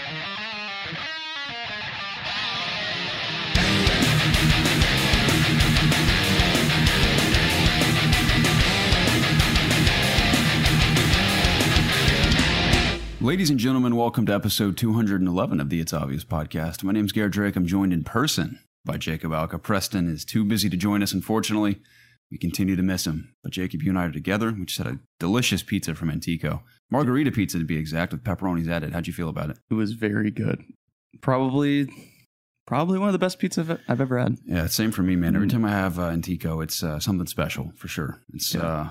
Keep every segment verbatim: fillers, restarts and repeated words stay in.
Ladies and gentlemen, welcome to episode two hundred eleven of the It's Obvious podcast. My name is Garrett Drake. I'm joined in person by Jacob Alka. Preston is too busy to join us, unfortunately. We continue to miss him. But Jacob, you and I are together. We just had a delicious pizza from Antico. Margarita pizza, to be exact, with pepperonis added. How'd you feel about it? It was very good. Probably probably one of the best pizzas I've ever had. Yeah, same for me, man. Every time I have uh, Antico, it's uh, something special, for sure. It's yeah. uh,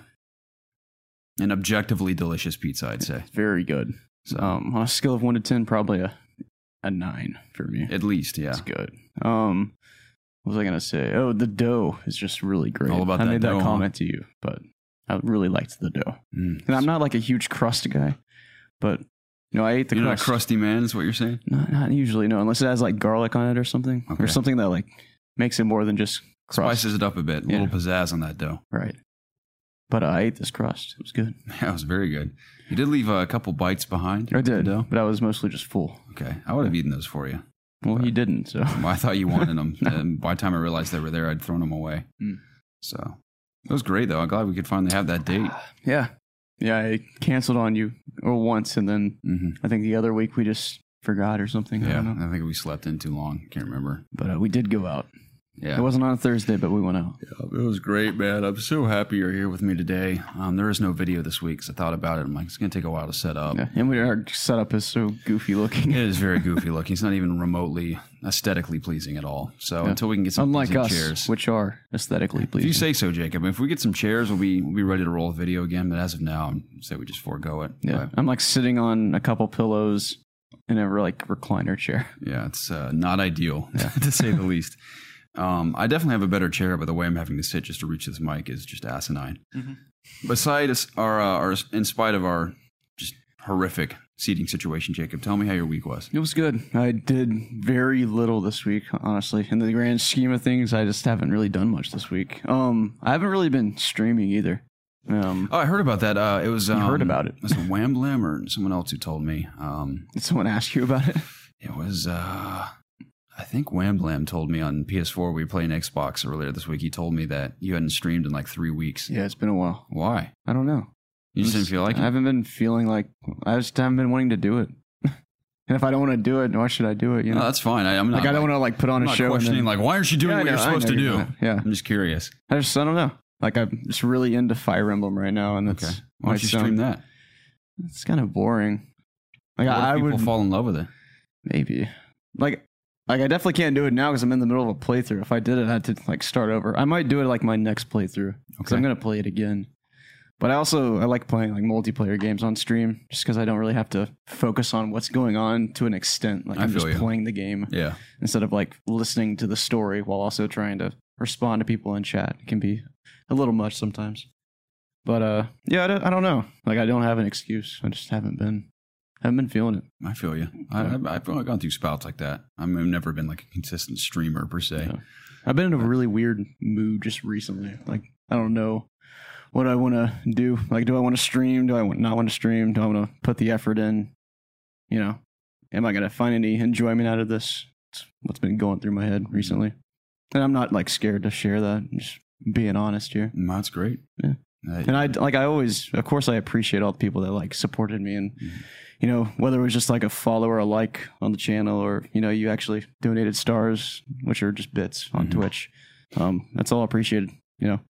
an objectively delicious pizza, I'd say. Very good. So, um, on a scale of one to ten, probably a a nine for me. At least, yeah. It's good. Um, what was I gonna say? Oh, the dough is just really great. All about I that made dough, that comment huh? to you, but I really liked the dough. Mm. And I'm not like a huge crust guy, but you know, I ate the You're crust. not a crusty man, is what you're saying? Not, not usually, no, unless it has like garlic on it or something, Okay. or something that like makes it more than just crust. Spices it up a bit. A Yeah. little pizzazz on that dough. Right. But uh, I ate this crust. It was good. Yeah, it was very good. You did leave uh, a couple bites behind. I did, the dough. but I was mostly just full. Okay. I would have eaten those for you. Well, you didn't, so. Well, I thought you wanted them. No. And by the time I realized they were there, I'd thrown them away. Mm. So it was great, though. I'm glad we could finally have that date. Yeah. Yeah, I canceled on you or once, and then Mm-hmm. I think the other week we just forgot or something. I Yeah, don't know. I think we slept in too long. Can't remember. But uh, we did go out. Yeah. It wasn't on a Thursday, but we went out. Yeah, it was great, man. I'm so happy you're here with me today. Um, there is no video this week, so I thought about it. I'm like, it's going to take a while to set up. Yeah, and we, our setup is so goofy looking. It is very goofy looking. It's not even remotely aesthetically pleasing at all. So Yeah. until we can get some Unlike decent us, chairs. which are aesthetically If pleasing. you say so, Jacob. If we get some chairs, we'll be we'll be ready to roll a video again. But as of now, I'm say we just forego it. Yeah, But, I'm like sitting on a couple pillows in a like recliner chair. yeah, it's uh, not ideal to say the least. Um, I definitely have a better chair, but the way I'm having to sit just to reach this mic is just asinine. Mm-hmm. Besides our, uh, our, in spite of our just horrific seating situation, Jacob, tell me how your week was. It was good. I did very little this week, honestly. In the grand scheme of things, I just haven't really done much this week. Um, I haven't really been streaming either. Um, Oh, I heard about that. Uh, it was um, You heard about it. Was it Whamblam or someone else who told me? Um, did someone ask you about it? it was. Uh, I think Whamblam told me on P S four. We were playing Xbox earlier this week. He told me that you hadn't streamed in like three weeks. Yeah, it's been a while. Why? I don't know. You just didn't feel like I it? haven't been feeling like I just haven't been wanting to do it. And if I don't want to do it, why should I do it? You know, No, that's fine. I, I'm not like I don't want to like put on I'm a not show. questioning and then, like why aren't you doing Yeah, I what know, you're I supposed know to you're do? doing it. Yeah, I'm just curious. I just I don't know. Like I'm just really into Fire Emblem right now, and that's Okay. Why don't you sound- stream that? It's kind of boring. Like What if I people would fall in love with it? maybe like like I definitely can't do it now because I'm in the middle of a playthrough. If I did it, I had to like start over. I might do it like my next playthrough because Okay. I'm gonna play it again. But I also I like playing like multiplayer games on stream just because I don't really have to focus on what's going on to an extent. Like I I'm feel just you. playing the game Yeah. instead of like listening to the story while also trying to respond to people in chat. It can be a little much sometimes. But uh, yeah, I don't, I don't know. Like I don't have an excuse. I just haven't been haven't been feeling it. I feel you. I, I, I've only gone through spouts like that. I mean, I've never been like a consistent streamer per se. Yeah. I've been in a really weird mood just recently. Like I don't know what I want to do. Like, do I want to stream? Do I want, not want to stream? Do I want to put the effort in? You know, am I going to find any enjoyment out of this? It's what's been going through my head recently. And I'm not like scared to share that. I'm just being honest here. No, that's great. Yeah. I, And I like I always, of course, I appreciate all the people that like supported me, and Mhm. you know, whether it was just like a follow or a like on the channel, or you know, you actually donated stars, which are just bits on Mhm. Twitch. Um, that's all appreciated, you know.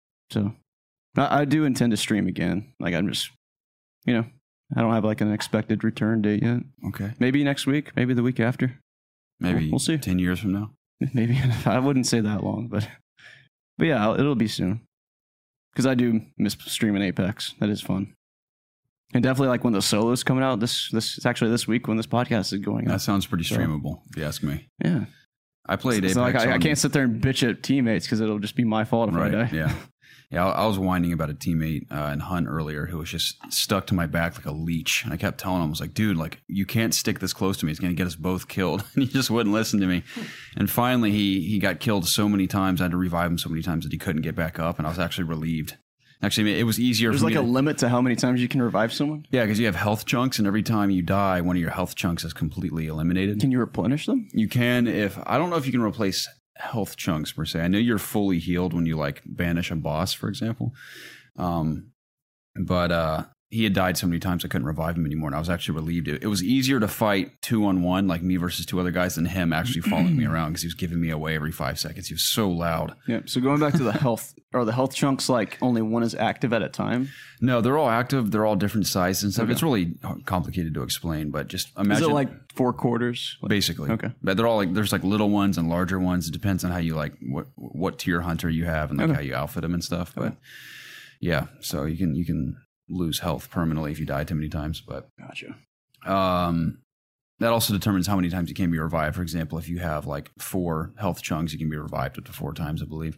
So I, I do intend to stream again. Like I'm just, you know, I don't have like an expected return date yet. okay. Maybe next week, maybe the week after. Maybe We'll see. ten years from now. Maybe I wouldn't say that long, but but yeah, I'll- it'll be soon. Because I do miss streaming Apex. That is fun. And definitely like when the solo's coming out, this this it's actually this week when this podcast is going That out. sounds pretty So- streamable, if you ask me. Yeah. I played Apex. So like I, I on- can't sit there and bitch at teammates because it'll just be my fault if Right. I die. Yeah. Yeah. I I was whining about a teammate uh, in Hunt earlier who was just stuck to my back like a leech. And I kept telling him, I was like, dude, like, you can't stick this close to me. It's going to get us both killed. And he just wouldn't listen to me. And finally, he he got killed so many times. I had to revive him so many times that he couldn't get back up. And I was actually relieved. Actually, it was easier There's for like me a to, limit to how many times you can revive someone. yeah, because you have health chunks, and every time you die, one of your health chunks is completely eliminated. Can you replenish them? You can if I don't know if you can replace health chunks per se. I know you're fully healed when you like banish a boss, for example. Um, but uh, he had died so many times I couldn't revive him anymore, and I was actually relieved. It, it was easier to fight two on one, like me versus two other guys, than him actually following me around because he was giving me away every five seconds. He was so loud. Yeah. So going back to the health, are the health chunks like only one is active at a time? No, they're all active. They're all different sizes and stuff. Okay. It's really complicated to explain, but just imagine. Is it like four quarters? Basically. Okay. But they're all like, there's like little ones and larger ones. It depends on how you like, what what tier hunter you have and like Okay. how you outfit them and stuff. But Okay. yeah, so you can, you can lose health permanently if you die too many times. But Gotcha. um, that also determines how many times you can be revived. For example, if you have like four health chunks, you can be revived up to four times, I believe.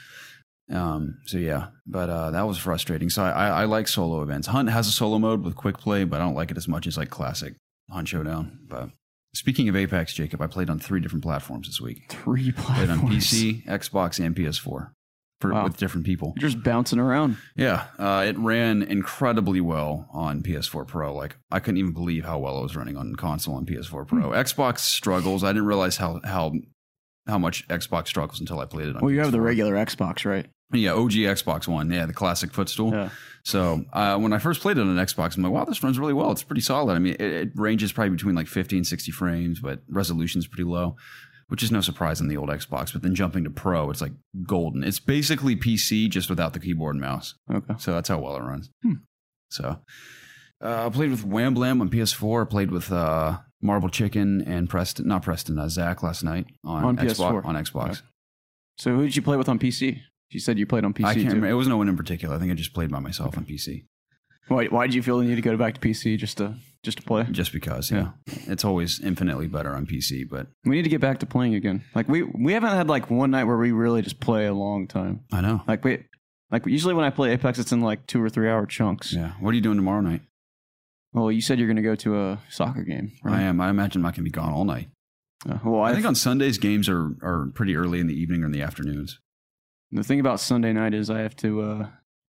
Um, so yeah, but uh, that was frustrating. So I, I, I like solo events. Hunt has a solo mode with quick play, but I don't like it as much as like classic Hunt Showdown. But speaking of Apex, Jacob, I played on three different platforms this week. Three Played platforms. on P C, Xbox, and P S four for, Wow. with different people. You're just bouncing around. Yeah, uh, it ran incredibly well on P S four Pro. Like I couldn't even believe how well it was running on console and P S four Pro. Xbox struggles. I didn't realize how how how much Xbox struggles until I played it on Well, you have the P S four. regular Xbox, right? Yeah, O G Xbox One. Yeah, the classic footstool. Yeah. So uh, when I first played it on Xbox, I'm like, wow, this runs really well. It's pretty solid. I mean, it, it ranges probably between like fifty and sixty frames, but resolution's pretty low, which is no surprise on the old Xbox. But then jumping to Pro, it's like golden. It's basically P C just without the keyboard and mouse. Okay. So that's how well it runs. Hmm. So uh, I played with Wham Blam on P S four. I played with uh, Marble Chicken and Preston, not Preston, uh, Zach last night on, On Xbox. P S four. On Xbox. Okay. So who did you play with on P C? You said you played on P C I can't too. remember. It was no one in particular. I think I just played by myself on P C. Why? Why did you feel the need to go back to P C just to just to play? Just because, yeah. It's always infinitely better on P C, but We need to get back to playing again. Like we we haven't had like one night where we really just play a long time. I know. Like we like usually when I play Apex, it's in like two or three hour chunks. Yeah. What are you doing tomorrow night? Well, you said you're going to go to a soccer game. Right? I am. I imagine I'm not going to be gone all night. Uh, well, I I think on Sundays, games are, are pretty early in the evening or in the afternoons. the thing about Sunday night is I have to uh,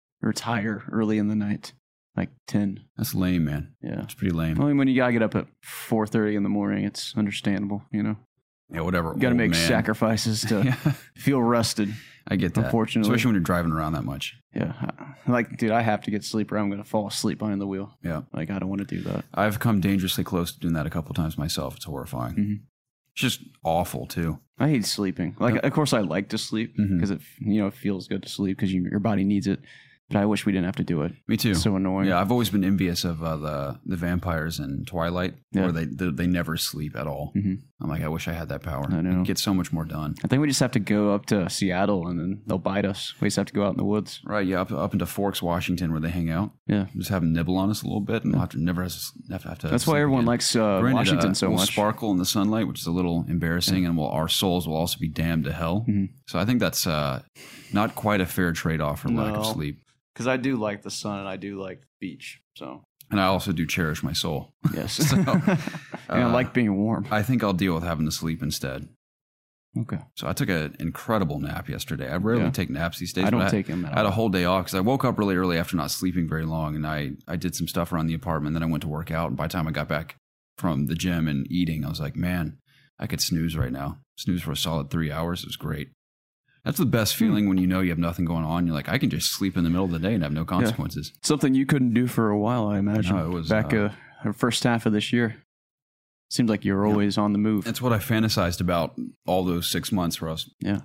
retire early in the night, like ten. That's lame, man. Yeah. It's pretty lame. Only when you gotta get up at four thirty in the morning, it's understandable. You know, Yeah, whatever. you gotta old make man. sacrifices to Yeah, feel rested. I get that. Unfortunately. Especially when you're driving around that much. Yeah, I- like dude, I have to get sleep or I'm gonna fall asleep behind the wheel. Yeah. Like I don't want to do that. I've come dangerously close to doing that a couple times myself. It's horrifying. Mhm. It's just awful, too. I hate sleeping. Like, Yep. of course, I like to sleep Mhm. because it you know it feels good to sleep because you, your body needs it. But I wish we didn't have to do it. Me too. It's so annoying. Yeah, I've always been envious of uh, the the vampires in Twilight, Yeah. where they, they they never sleep at all. Mhm. I'm like, I wish I had that power. I know. I'd get so much more done. I think we just have to go up to Seattle and then they'll bite us. We just have to go out in the woods. Right? Yeah, up up into Forks, Washington, where they hang out. Yeah. Just have them nibble on us a little bit, and we'll have to never have to, have to, have to That's why sleep everyone again. likes uh, Granted, Washington uh, so we'll much. sparkle in the sunlight, which is a little embarrassing, and we'll, our souls will also be damned to hell. Mhm. So I think that's uh, not quite a fair trade off for lack of No. sleep. Because I do like the sun and I do like the beach. So, And I also do cherish my soul. yes. So, and I uh, like being warm. I think I'll deal with having to sleep instead. Okay. So I took an incredible nap yesterday. I rarely Yeah. take naps these days. I but don't take them at I had a all. whole day off because I woke up really early after not sleeping very long, and I, I did some stuff around the apartment. Then I went to work out, and by the time I got back from the gym and eating, I was like, man, I could snooze right now. Snooze for a solid three hours. It was great. That's the best feeling when you know you have nothing going on. You're like, I can just sleep in the middle of the day and have no consequences. Something you couldn't do for a while, I imagine. No, it was, Back uh, uh, the first half of this year. Seemed like you were always on the move. That's what I fantasized about all those six months where I was Yeah.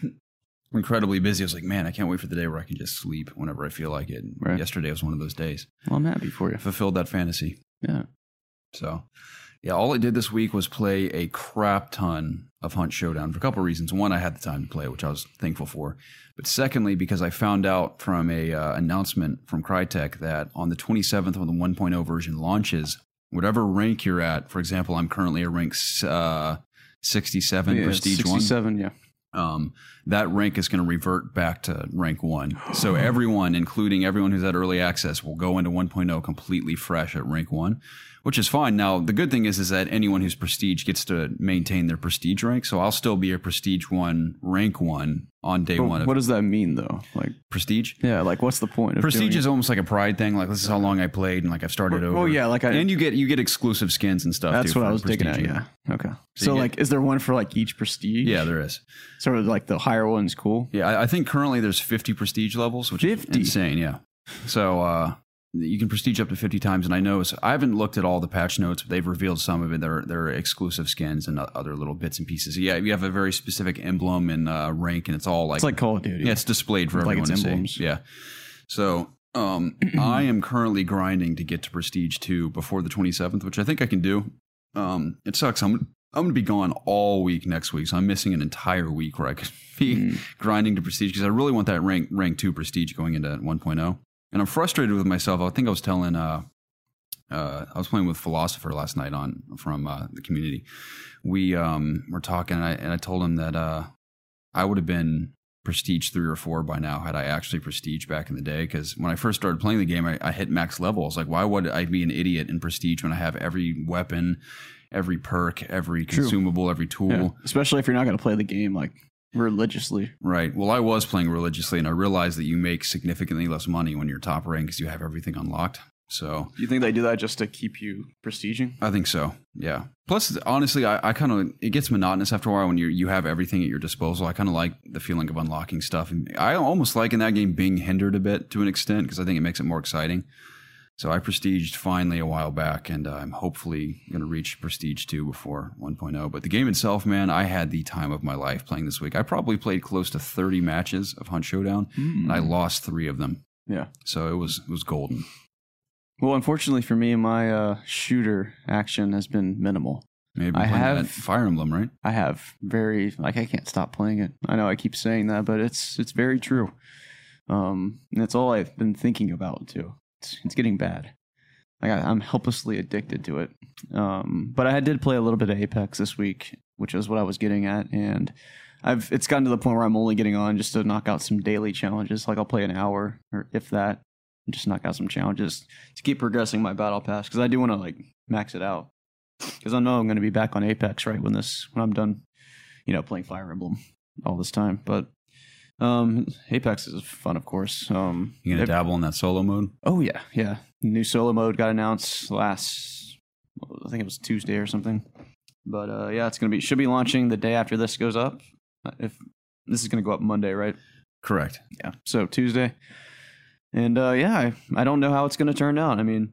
incredibly busy. I was like, man, I can't wait for the day where I can just sleep whenever I feel like it. And Right. Yesterday was one of those days. Well, I'm happy for you. I fulfilled that fantasy. Yeah. So, yeah, all I did this week was play a crap ton of Hunt Showdown for a couple of reasons. One, I had the time to play, which I was thankful for. But secondly, because I found out from a uh, announcement from Crytek that on the twenty-seventh, when the one point oh version launches, whatever rank you're at, for example, I'm currently a rank uh, sixty-seven, Yeah, Prestige one. sixty-seven, yeah. Um, that rank is going to revert back to rank one. So everyone, including everyone who's at early access, will go into one point oh completely fresh at rank one, which is fine. Now, the good thing is, is that anyone who's prestige gets to maintain their prestige rank. So I'll still be a prestige one, rank one on day But one. Of what does that mean though? Like prestige? yeah, like what's the point of Prestige doing is almost like a pride thing. Like this is how long I played, and like I've started Well, over. well, yeah, like I- and you get you get exclusive skins and stuff. That's too what for I was digging at. prestige. Yeah. Okay. So So, you get- like, is there one for like each prestige? Yeah, there is. Sort of like the higher one's cool. Yeah, I, I think currently there's fifty prestige levels, which fifty? is insane. Yeah. So uh, you can prestige up to fifty times, and I know so I haven't looked at all the patch notes, but they've revealed some of it. There there are exclusive skins and other little bits and pieces. Yeah, you have a very specific emblem and uh, rank, and it's all like It's like Call of Duty. yeah, it's displayed for Like everyone its to emblems. see. Yeah. So um, I am currently grinding to get to prestige two before the twenty-seventh, which I think I can do. Um, it sucks. I'm I'm going to be gone all week next week, so I'm missing an entire week where I could be Mm. grinding to prestige because I really want that rank rank two prestige going into one point oh. And I'm frustrated with myself. I think I was telling, uh, uh, I was playing with Philosopher last night on from uh, the community. We um, were talking, and I, and I told him that uh, I would have been prestige three or four by now had I actually prestige back in the day. Because when I first started playing the game, I, I hit max level. I was like, why would I be an idiot in prestige when I have every weapon, every perk, every True. consumable, every tool? Yeah. Especially if you're not going to play the game like religiously. Right. Well, I was playing religiously, and I realized that you make significantly less money when you're top rank because you have everything unlocked. So Do you think they do that just to keep you prestiging? I think so. Yeah. Plus, honestly, I, I kind of it gets monotonous after a while when you you have everything at your disposal. I kind of like the feeling of unlocking stuff, and I almost like in that game being hindered a bit to an extent because I think it makes it more exciting. So I prestiged finally a while back, and uh, I'm hopefully going to reach prestige two before one point oh. But the game itself, man, I had the time of my life playing this week. I probably played close to thirty matches of Hunt Showdown, Mm. and I lost three of them. Yeah. So it was it was golden. Well, unfortunately for me, my uh, shooter action has been minimal. Maybe I playing have- that Fire Emblem, right? I have very like I can't stop playing it. I know I keep saying that, but it's it's very true. Um, and it's all I've been thinking about too. It's, it's getting bad. Like I, I'm helplessly addicted to it. Um, but I did play a little bit of Apex this week, which is what I was getting at, and I've it's gotten to the point where I'm only getting on just to knock out some daily challenges. Like I'll play an hour or if that, and just knock out some challenges to keep progressing my battle pass because I do want to like max it out because I know I'm going to be back on Apex right when this when I'm done, you know, playing Fire Emblem all this time. But um, Apex is fun, of course. Um, You gonna it- dabble in that solo mode? Oh yeah, yeah. New solo mode got announced last, I think it was Tuesday or something. But uh, yeah, it's gonna be should be launching the day after this goes up. Uh, If this is gonna go up Monday, right? Correct. Yeah. So Tuesday, and uh, yeah, I, I don't know how it's gonna turn out. I mean,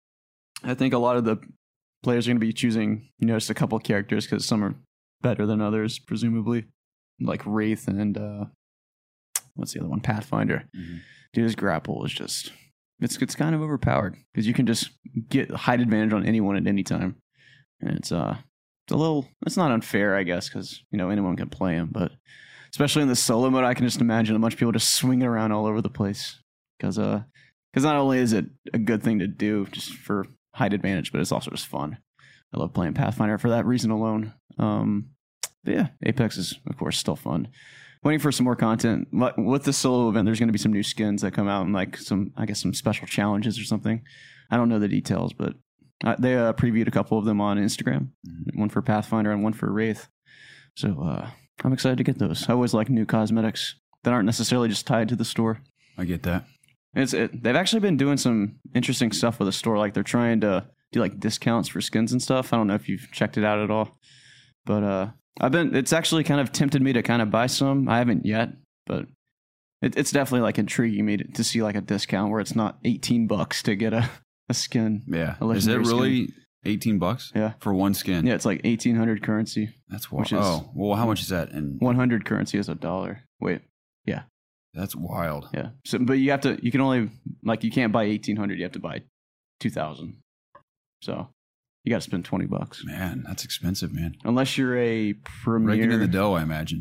I think a lot of the players are gonna be choosing, you know, just a couple characters because some are better than others, presumably, like Wraith and uh, what's the other one? Pathfinder. Mhm. Dude, his grapple is just it's it's kind of overpowered because you can just get height advantage on anyone at any time, and it's uh it's a little it's not unfair, I guess, because you know anyone can play him, but especially in the solo mode, I can just imagine a bunch of people just swinging around all over the place because uh because not only is it a good thing to do just for height advantage, but it's also just fun. I love playing Pathfinder for that reason alone. Um, but yeah, Apex is of course still fun. Waiting for some more content. But with the solo event, there's going to be some new skins that come out and like some, I guess, some special challenges or something. I don't know the details, but uh, they uh, previewed a couple of them on Instagram. Mhm. One for Pathfinder and one for Wraith. So uh, I'm excited to get those. I always like new cosmetics that aren't necessarily just tied to the store. I get that. It's it, they've actually been doing some interesting stuff with the store. Like they're trying to do like discounts for skins and stuff. I don't know if you've checked it out at all, but uh, I've been. It's actually kind of tempted me to kind of buy some. I haven't yet, but it, it's definitely like intriguing me to, to see like a discount where it's not eighteen bucks to get a, a skin. Yeah. A Is it legendary really eighteen bucks? Yeah. For one skin? Yeah, it's like eighteen hundred currency. That's wild. Which is- Oh, well, how much is that? And One hundred currency is a dollar. Wait, that's wild. yeah. So, but you have to. You can only like you can't buy eighteen hundred. You have to buy two thousand. So you got to spend twenty bucks. Man, that's expensive, man. Unless you're a premier. Breaking in the dough, I imagine.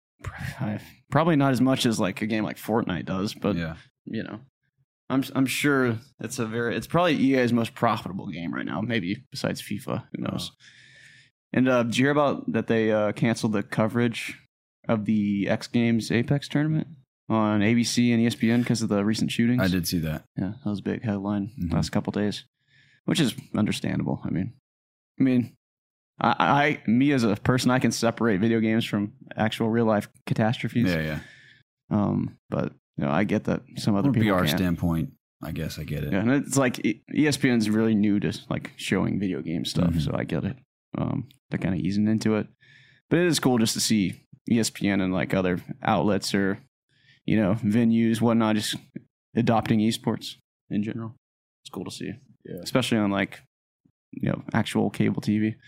I- probably not as much as like a game like Fortnite does, but yeah. you know, I'm I'm sure it's a very it's probably E A's most profitable game right now, maybe besides FIFA. Who knows? And uh, did you hear about that they uh, canceled the coverage of the X Games Apex tournament on A B C and E S P N because of the recent shootings? I did see that. Yeah, that was a big headline Mhm. last couple days, which is understandable. I mean, I mean, I, I, me as a person, I can separate video games from actual real life catastrophes. Yeah, yeah. Um, but you know, I get that some other From a people P R can't. standpoint, I guess I get it. Yeah, and it's like E S P N's really new to like showing video game stuff, Mhm. so I get it. Um, they're kind of easing into it, but it is cool just to see E S P N and like other outlets or you know venues, whatnot, just adopting esports in general. It's cool to see, Yeah. especially on like you know actual cable T V.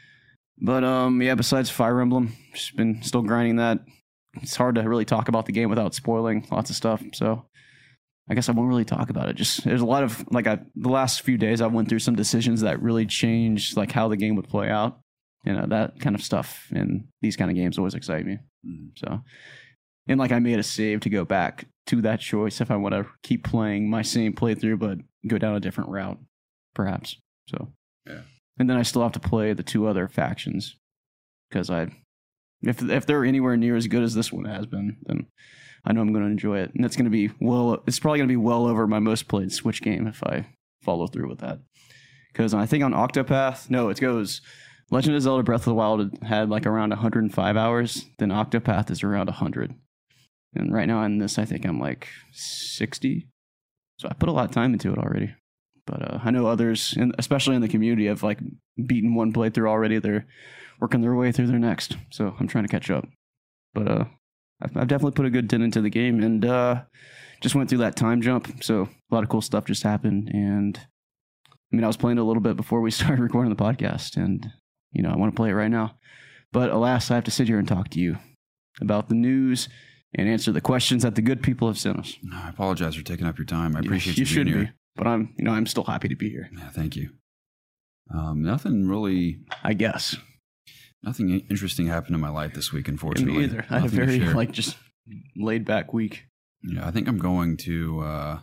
But um, yeah. Besides Fire Emblem, just been still grinding that. It's hard to really talk about the game without spoiling lots of stuff, so. I guess I won't really talk about it. Just there's a lot of like I, the last few days I went through some decisions that really changed like how the game would play out. You know, that kind of stuff and these kind of games always excite me. Mhm. So, and like I made a save to go back to that choice if I want to keep playing my same playthrough but go down a different route, perhaps. So, yeah. And then I still have to play the two other factions because I, if if they're anywhere near as good as this one has been, then. I know I'm going to enjoy it, and it's going to be well. It's probably going to be well over my most played Switch game if I follow through with that. Because I think on Octopath, no, it goes Legend of Zelda: Breath of the Wild had like around one hundred five hours. Then Octopath is around one hundred, and right now in this, I think I'm like sixty. So I put a lot of time into it already. But uh, I know others, and especially in the community, have like beaten one playthrough already. They're working their way through their next. So I'm trying to catch up. But uh. I've definitely put a good dent into the game and uh, just went through that time jump. So a lot of cool stuff just happened. And I mean, I was playing it a little bit before we started recording the podcast and, you know, I want to play it right now. But alas, I have to sit here and talk to you about the news and answer the questions that the good people have sent us. I apologize for taking up your time. I appreciate you, you should being be, here. but I'm, you know, I'm still happy to be here. Yeah, thank you. Um, nothing really, I guess. nothing interesting happened in my life this week, unfortunately. Me either. I had a Nothing to very share. like just laid back week. Yeah, I think I'm going to uh,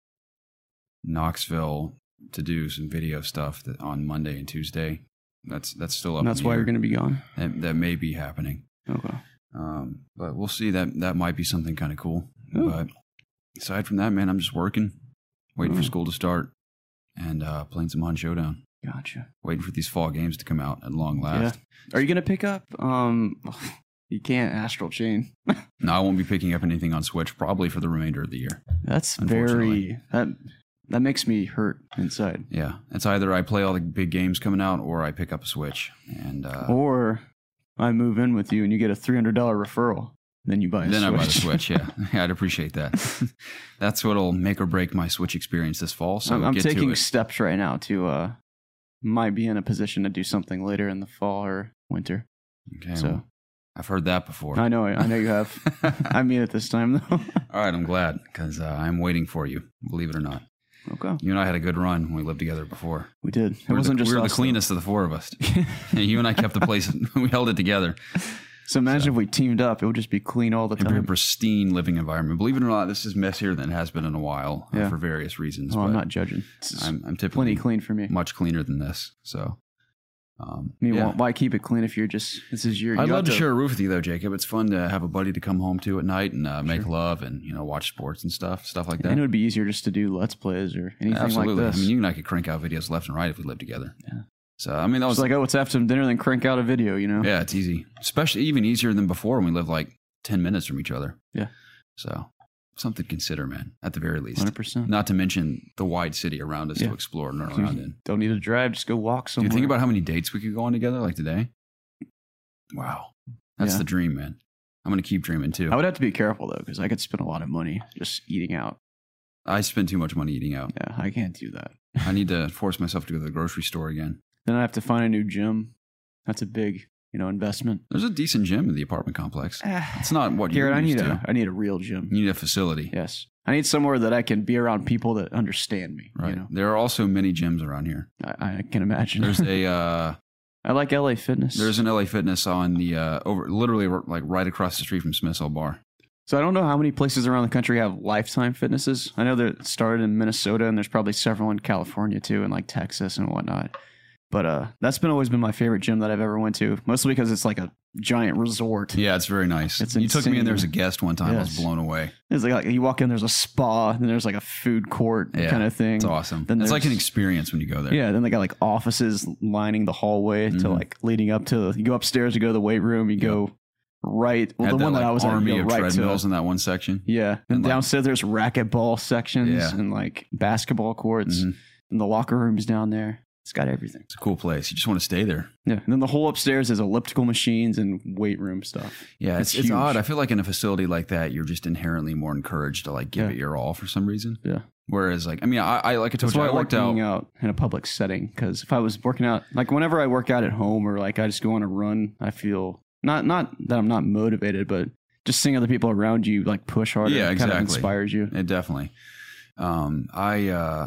Knoxville to do some video stuff that on Monday and Tuesday. That's that's still up. And that's in the why air. you're going to be gone. That, that may be happening. Okay. Um, but we'll see. That that might be something kind of cool. Oh. But aside from that, man, I'm just working, waiting Oh. for school to start, and uh, playing some On Showdown. Gotcha. Waiting for these fall games to come out at long last. Are you going to pick up? Um, you can't Astral Chain. No, I won't be picking up anything on Switch probably for the remainder of the year. That's Unfortunately. very that that makes me hurt inside. Yeah, it's either I play all the big games coming out, or I pick up a Switch. And uh, Or I move in with you and you get a three hundred dollar referral. Then you buy a then Switch. I buy the Switch. Yeah, yeah, I'd appreciate that. That's what'll make or break my Switch experience this fall. So I'm, I'm get to taking it. steps right now to uh might be in a position to do something later in the fall or winter. Okay, So well, I've heard that before. I know I know you have. I mean it this time though. All right, I'm glad because uh, I'm waiting for you. Believe it or not, Okay. you and I had a good run when we lived together before. We did. It We were wasn't the, just we were the us, though. cleanest of the four of us. You and I kept the place. We held it together. So imagine if we teamed up, it would just be clean all the It'd be a time. pristine living environment. Believe it or not, this is messier than it has been in a while uh, Yeah. for various reasons. Well, I'm but not judging. It's I'm, I'm typically plenty clean for me. much cleaner than this. So, um, I mean, yeah. why- why keep it clean if you're just this is your? I'd you love got to share a roof with you, though, Jacob. It's fun to have a buddy to come home to at night and uh, make Sure. love and you know watch sports and stuff, stuff like that. And it would be easier just to do let's plays or anything Absolutely. like this. I mean, you and I could crank out videos left and right if we lived together. Yeah. So, I mean, that was It's like, oh, let's have some dinner, then crank out a video, you know? yeah, it's easy, especially even easier than before when we lived like ten minutes from each other. Yeah. So, something to consider, man. At the very least. one hundred percent. Not to mention the wide city around us Yeah. to explore and run around in. Don't need to drive, just go walk Do somewhere. you think about how many dates we could go on together like today? Wow. That's Yeah. the dream, man. I'm going to keep dreaming too. I would have to be careful, though, because I could spend a lot of money just eating out. I spend too much money eating out. Yeah, I can't do that. I need to force myself to go to the grocery store again. Then I have to find a new gym. That's a big, you know, investment. There's a decent gym in the apartment complex. Ah, It's not what you're Garrett, I used need to. a, I need a real gym. You need a facility. Yes. I need somewhere that I can be around people that understand me. Right. You know? There are also many gyms around here. I, I can imagine. There's a uh, I like L A Fitness. there's an L A Fitness on the uh, over literally like right across the street from Smith's Old Bar. So I don't know how many places around the country have Lifetime Fitnesses. I know that it started in Minnesota, and there's probably several in California too, and like Texas and whatnot. But uh, that's been always been my favorite gym that I've ever went to, mostly because it's like a giant resort. Yeah, it's very nice. It's you took me in insane. there as a guest one time. I was Yes. blown away. It's like you walk in, there's a spa, and there's like a food court Yeah, kind of thing. It's awesome. Then It's like an there's- experience when you go there. Yeah, then they got like offices lining the hallway to Mhm. like leading up to. You go upstairs, you go to the weight room, you go right. Well, Had the that, one that like, I was at, you army go of right to. treadmills in that one section. Yeah, and, And, like- downstairs there's racquetball sections Yeah. and like basketball courts, Mhm. and the locker rooms down there. It's got everything. It's a cool place. You just want to stay there. Yeah, and then the whole upstairs is elliptical machines and weight room stuff. Yeah, it's, It's it's huge. odd. I feel like in a facility like that, you're just inherently more encouraged to like give Yeah. it your all for some reason. Yeah. Whereas like, I mean, I, I like I told That's you, why I I like worked out. being out in a public setting, because if I was working out, like whenever I work out at home or like I just go on a run, I feel not not that I'm not motivated, but just seeing other people around you like push harder, Yeah, kind exactly. of inspires you. It definitely. Um, I uh,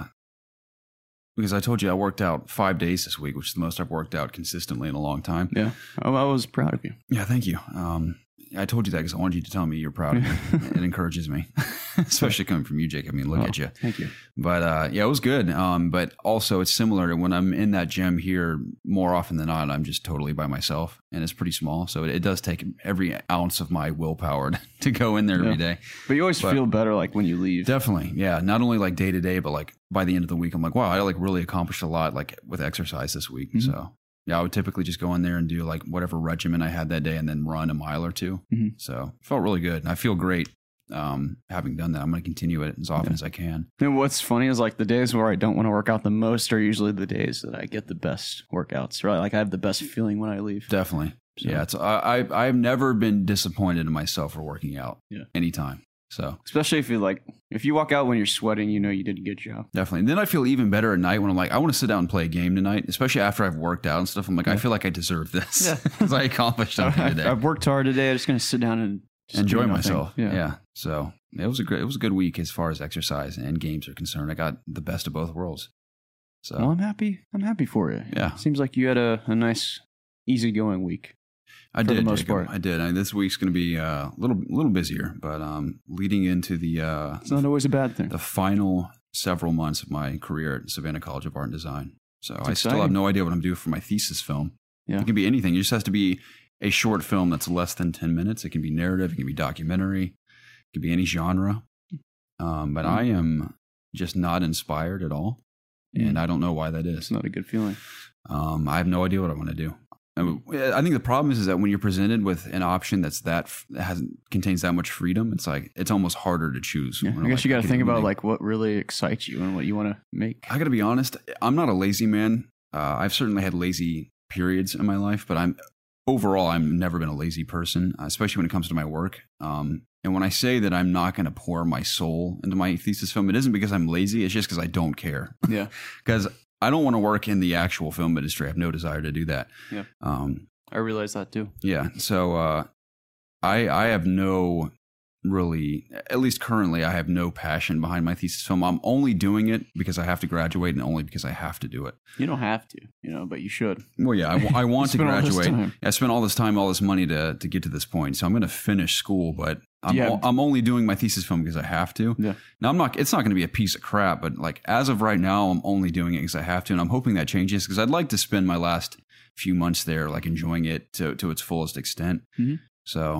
because I told you I worked out five days this week, which is the most I've worked out consistently in a long time. Yeah, I, I was proud of you. Yeah, thank you. Um, I told you that because I wanted you to tell me you're proud of me. It encourages me, especially coming from you, Jake. I mean, look Oh, at you. Thank you. But uh, yeah, it was good. Um, but also, it's similar to when I'm in that gym here. More often than not, I'm just totally by myself, and it's pretty small. So it, it does take every ounce of my willpower to go in there every Yeah. day. But you always But- feel better like when you leave. Definitely, yeah. Not only like day to day, but like by the end of the week, I'm like, wow, I like really accomplished a lot, like with exercise this week. Mhm. So yeah, I would typically just go in there and do like whatever regimen I had that day, and then run a mile or two. Mhm. So it felt really good, and I feel great um, having done that. I'm going to continue it as often Yeah. as I can. And what's funny is like the days where I don't want to work out the most are usually the days that I get the best workouts. Right, like I have the best feeling when I leave. Definitely. So- Yeah, it's I, I I've never been disappointed in myself for working out. Yeah. Anytime. So Especially if you like, if you walk out when you're sweating, you know you did a good job. definitely. And then I feel even better at night when I'm like, I want to sit down and play a game tonight, especially after I've worked out and stuff. I'm like, I Yeah. feel like I deserve this Yeah. because I accomplished something I, today. I've worked hard today. I'm just gonna sit down and just Enjoy do nothing. myself. Yeah. Yeah. So it was a great, it was a good week as far as exercise and games are concerned. I got the best of both worlds. So Well, I'm happy. I'm happy for you. Yeah. Seems like you had a, a nice, easygoing week. I for the did. most Jacob. part. I did. I, this week's going to be uh, a little, little busier, but um, leading into the uh, It's not always a bad thing. the final several months of my career at Savannah College of Art and Design. So I still exciting. have no idea what I'm doing for my thesis film. Yeah. It can be anything. It just has to be a short film that's less than ten minutes. It can be narrative. It can be documentary. It can be any genre. Um, but Mm. I am just not inspired at all. And I don't know why that It's is. not a good feeling. Um, I have no idea what I want to do. I mean, I think the problem is, is that when you're presented with an option that's that f- that has contains that much freedom, it's like it's almost harder to choose. Yeah. when I I'm guess like, you got I to can think do about anything. like what really excites you and what you want to make. I got to be honest. I'm not a lazy man. Uh, I've certainly had lazy periods in my life, but I'm overall I've never been a lazy person, uh, especially when it comes to my work. Um, and when I say that I'm not going to pour my soul into my thesis film, it isn't because I'm lazy. It's just because I don't care. Yeah. Because I don't want to work in the actual film industry. I have no desire to do that. Yeah. Um, I realize that too. yeah. So uh, I I have no really, at least currently, I have no passion behind my thesis film. I'm only doing it because I have to graduate and only because I have to do it. You don't have to, you know, but you should. Well, yeah, I, w- I want to Spend all this graduate. time. I spent all this time, all this money to to get to this point. So I'm going to finish school, but I'm Yeah. o- I'm only doing my thesis film because I have to. Yeah. Now I'm not. It's not going to be a piece of crap, but like as of right now, I'm only doing it because I have to, and I'm hoping that changes because I'd like to spend my last few months there, like enjoying it to to its fullest extent. Mhm. So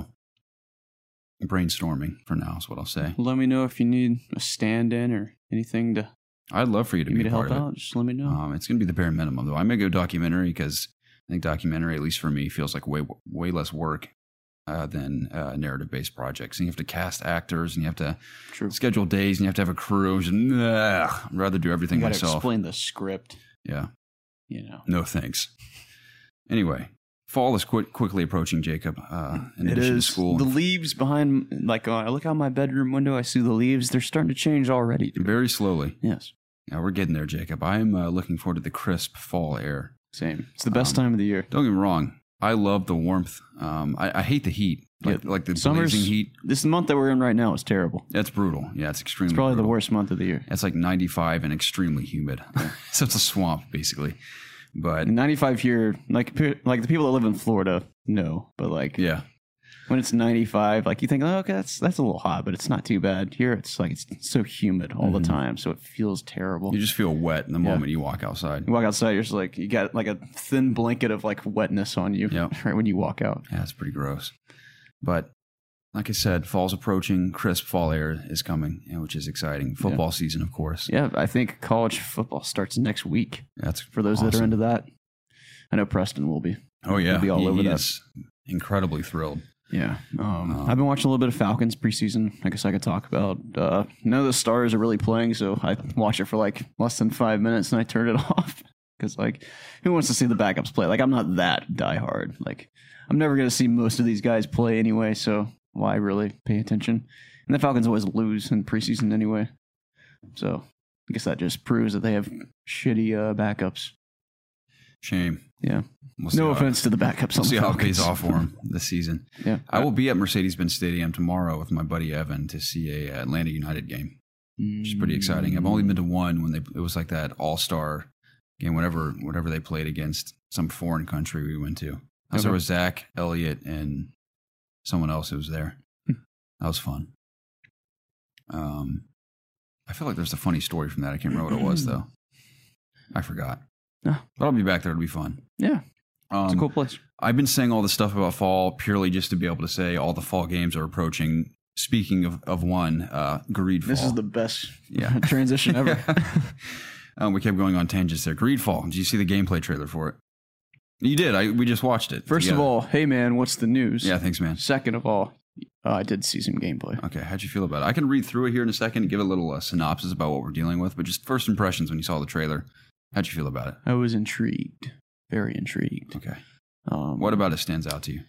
brainstorming for now is what I'll say. Let me know if you need a stand-in or anything to I'd love for you to need me be to a help part of out. Just let me know. it. Um, it's going to be the bare minimum, though. I may go documentary because I think documentary, at least for me, feels like way way less work uh, than uh, narrative-based projects. And you have to cast actors, and you have to True. schedule days, and you have to have a crew. And, ugh, I'd rather do everything You got to myself. explain the script. Yeah, You know. no thanks. Anyway, fall is quick, quickly approaching, Jacob. Uh, in It addition is. to school, The leaves behind, like, uh, I look out my bedroom window, I see the leaves. They're starting to change already. very slowly. Yes. Yeah, we're getting there, Jacob. I am uh, looking forward to the crisp fall air. Same. It's the best Um, time of the year. Don't get me wrong. I love the warmth. Um, I, I hate the heat, like, Yeah. like the Summer's- blazing heat. This month that we're in right now is terrible. That's brutal. Yeah, it's extremely. It's probably the brutal. worst month of the year. It's like ninety-five and extremely humid. So it's a swamp, basically. But And ninety-five here, like pe- like the people that live in Florida know, but like yeah, When it's ninety-five, like you think, oh, okay, that's that's a little hot, but it's not too bad. Here, it's like it's so humid all Mhm. the time, so it feels terrible. You just feel wet in the Yeah. moment you walk outside. You walk outside, you're just like you got like a thin blanket of like wetness on you Yep. right when you walk out. Yeah, it's pretty gross. But like I said, fall's approaching. Crisp fall air is coming, you know, which is exciting. Football season, of course. Yeah, I think college football starts next week. That's For those that are awesome. into that, I know Preston will be. Oh yeah, He'll be all he, over he that. is incredibly thrilled. Yeah, um, Um, I've been watching a little bit of Falcons preseason. I guess I could talk about. Uh, none of the stars are really playing, so I watch it for like less than five minutes and I turn it off because, like, who wants to see the backups play? Like, I'm not that diehard. Like, I'm never going to see most of these guys play anyway, so why really pay attention? And the Falcons always lose in preseason anyway, so I guess that just proves that they have shitty uh, backups. Shame. Yeah. We'll see No how- offense to the backups. We'll on see the how it pays Falcons. off for him this season. Yeah, I will be at Mercedes-Benz Stadium tomorrow with my buddy Evan to see a Atlanta United game, which is pretty exciting. I've only been to one when they it was like that all-star game, whatever whatever they played against some foreign country we went to. I was Okay. there with Zach, Elliott, and someone else who was there. Hmm. That was fun. Um, I feel like there's a funny story from that. I can't remember what it was though. I forgot. No. But I'll be back there. It'll be fun. Yeah, Um, it's a cool place. I've been saying all this stuff about fall purely just to be able to say all the fall games are approaching. Speaking of, of one, uh, Greedfall. This is the best Yeah. transition ever. um, we kept going on tangents there. Greedfall. Did you see the gameplay trailer for it? You did. I we just watched it. First of together. all, hey man, what's the news? yeah, thanks, man. Second of all, uh, I did see some gameplay. Okay, how'd you feel about it? I can read through it here in a second and give a little uh, synopsis about what we're dealing with, but just first impressions when you saw the trailer. How'd you feel about it? I was intrigued, very intrigued. Okay. Um, What about it stands out to you?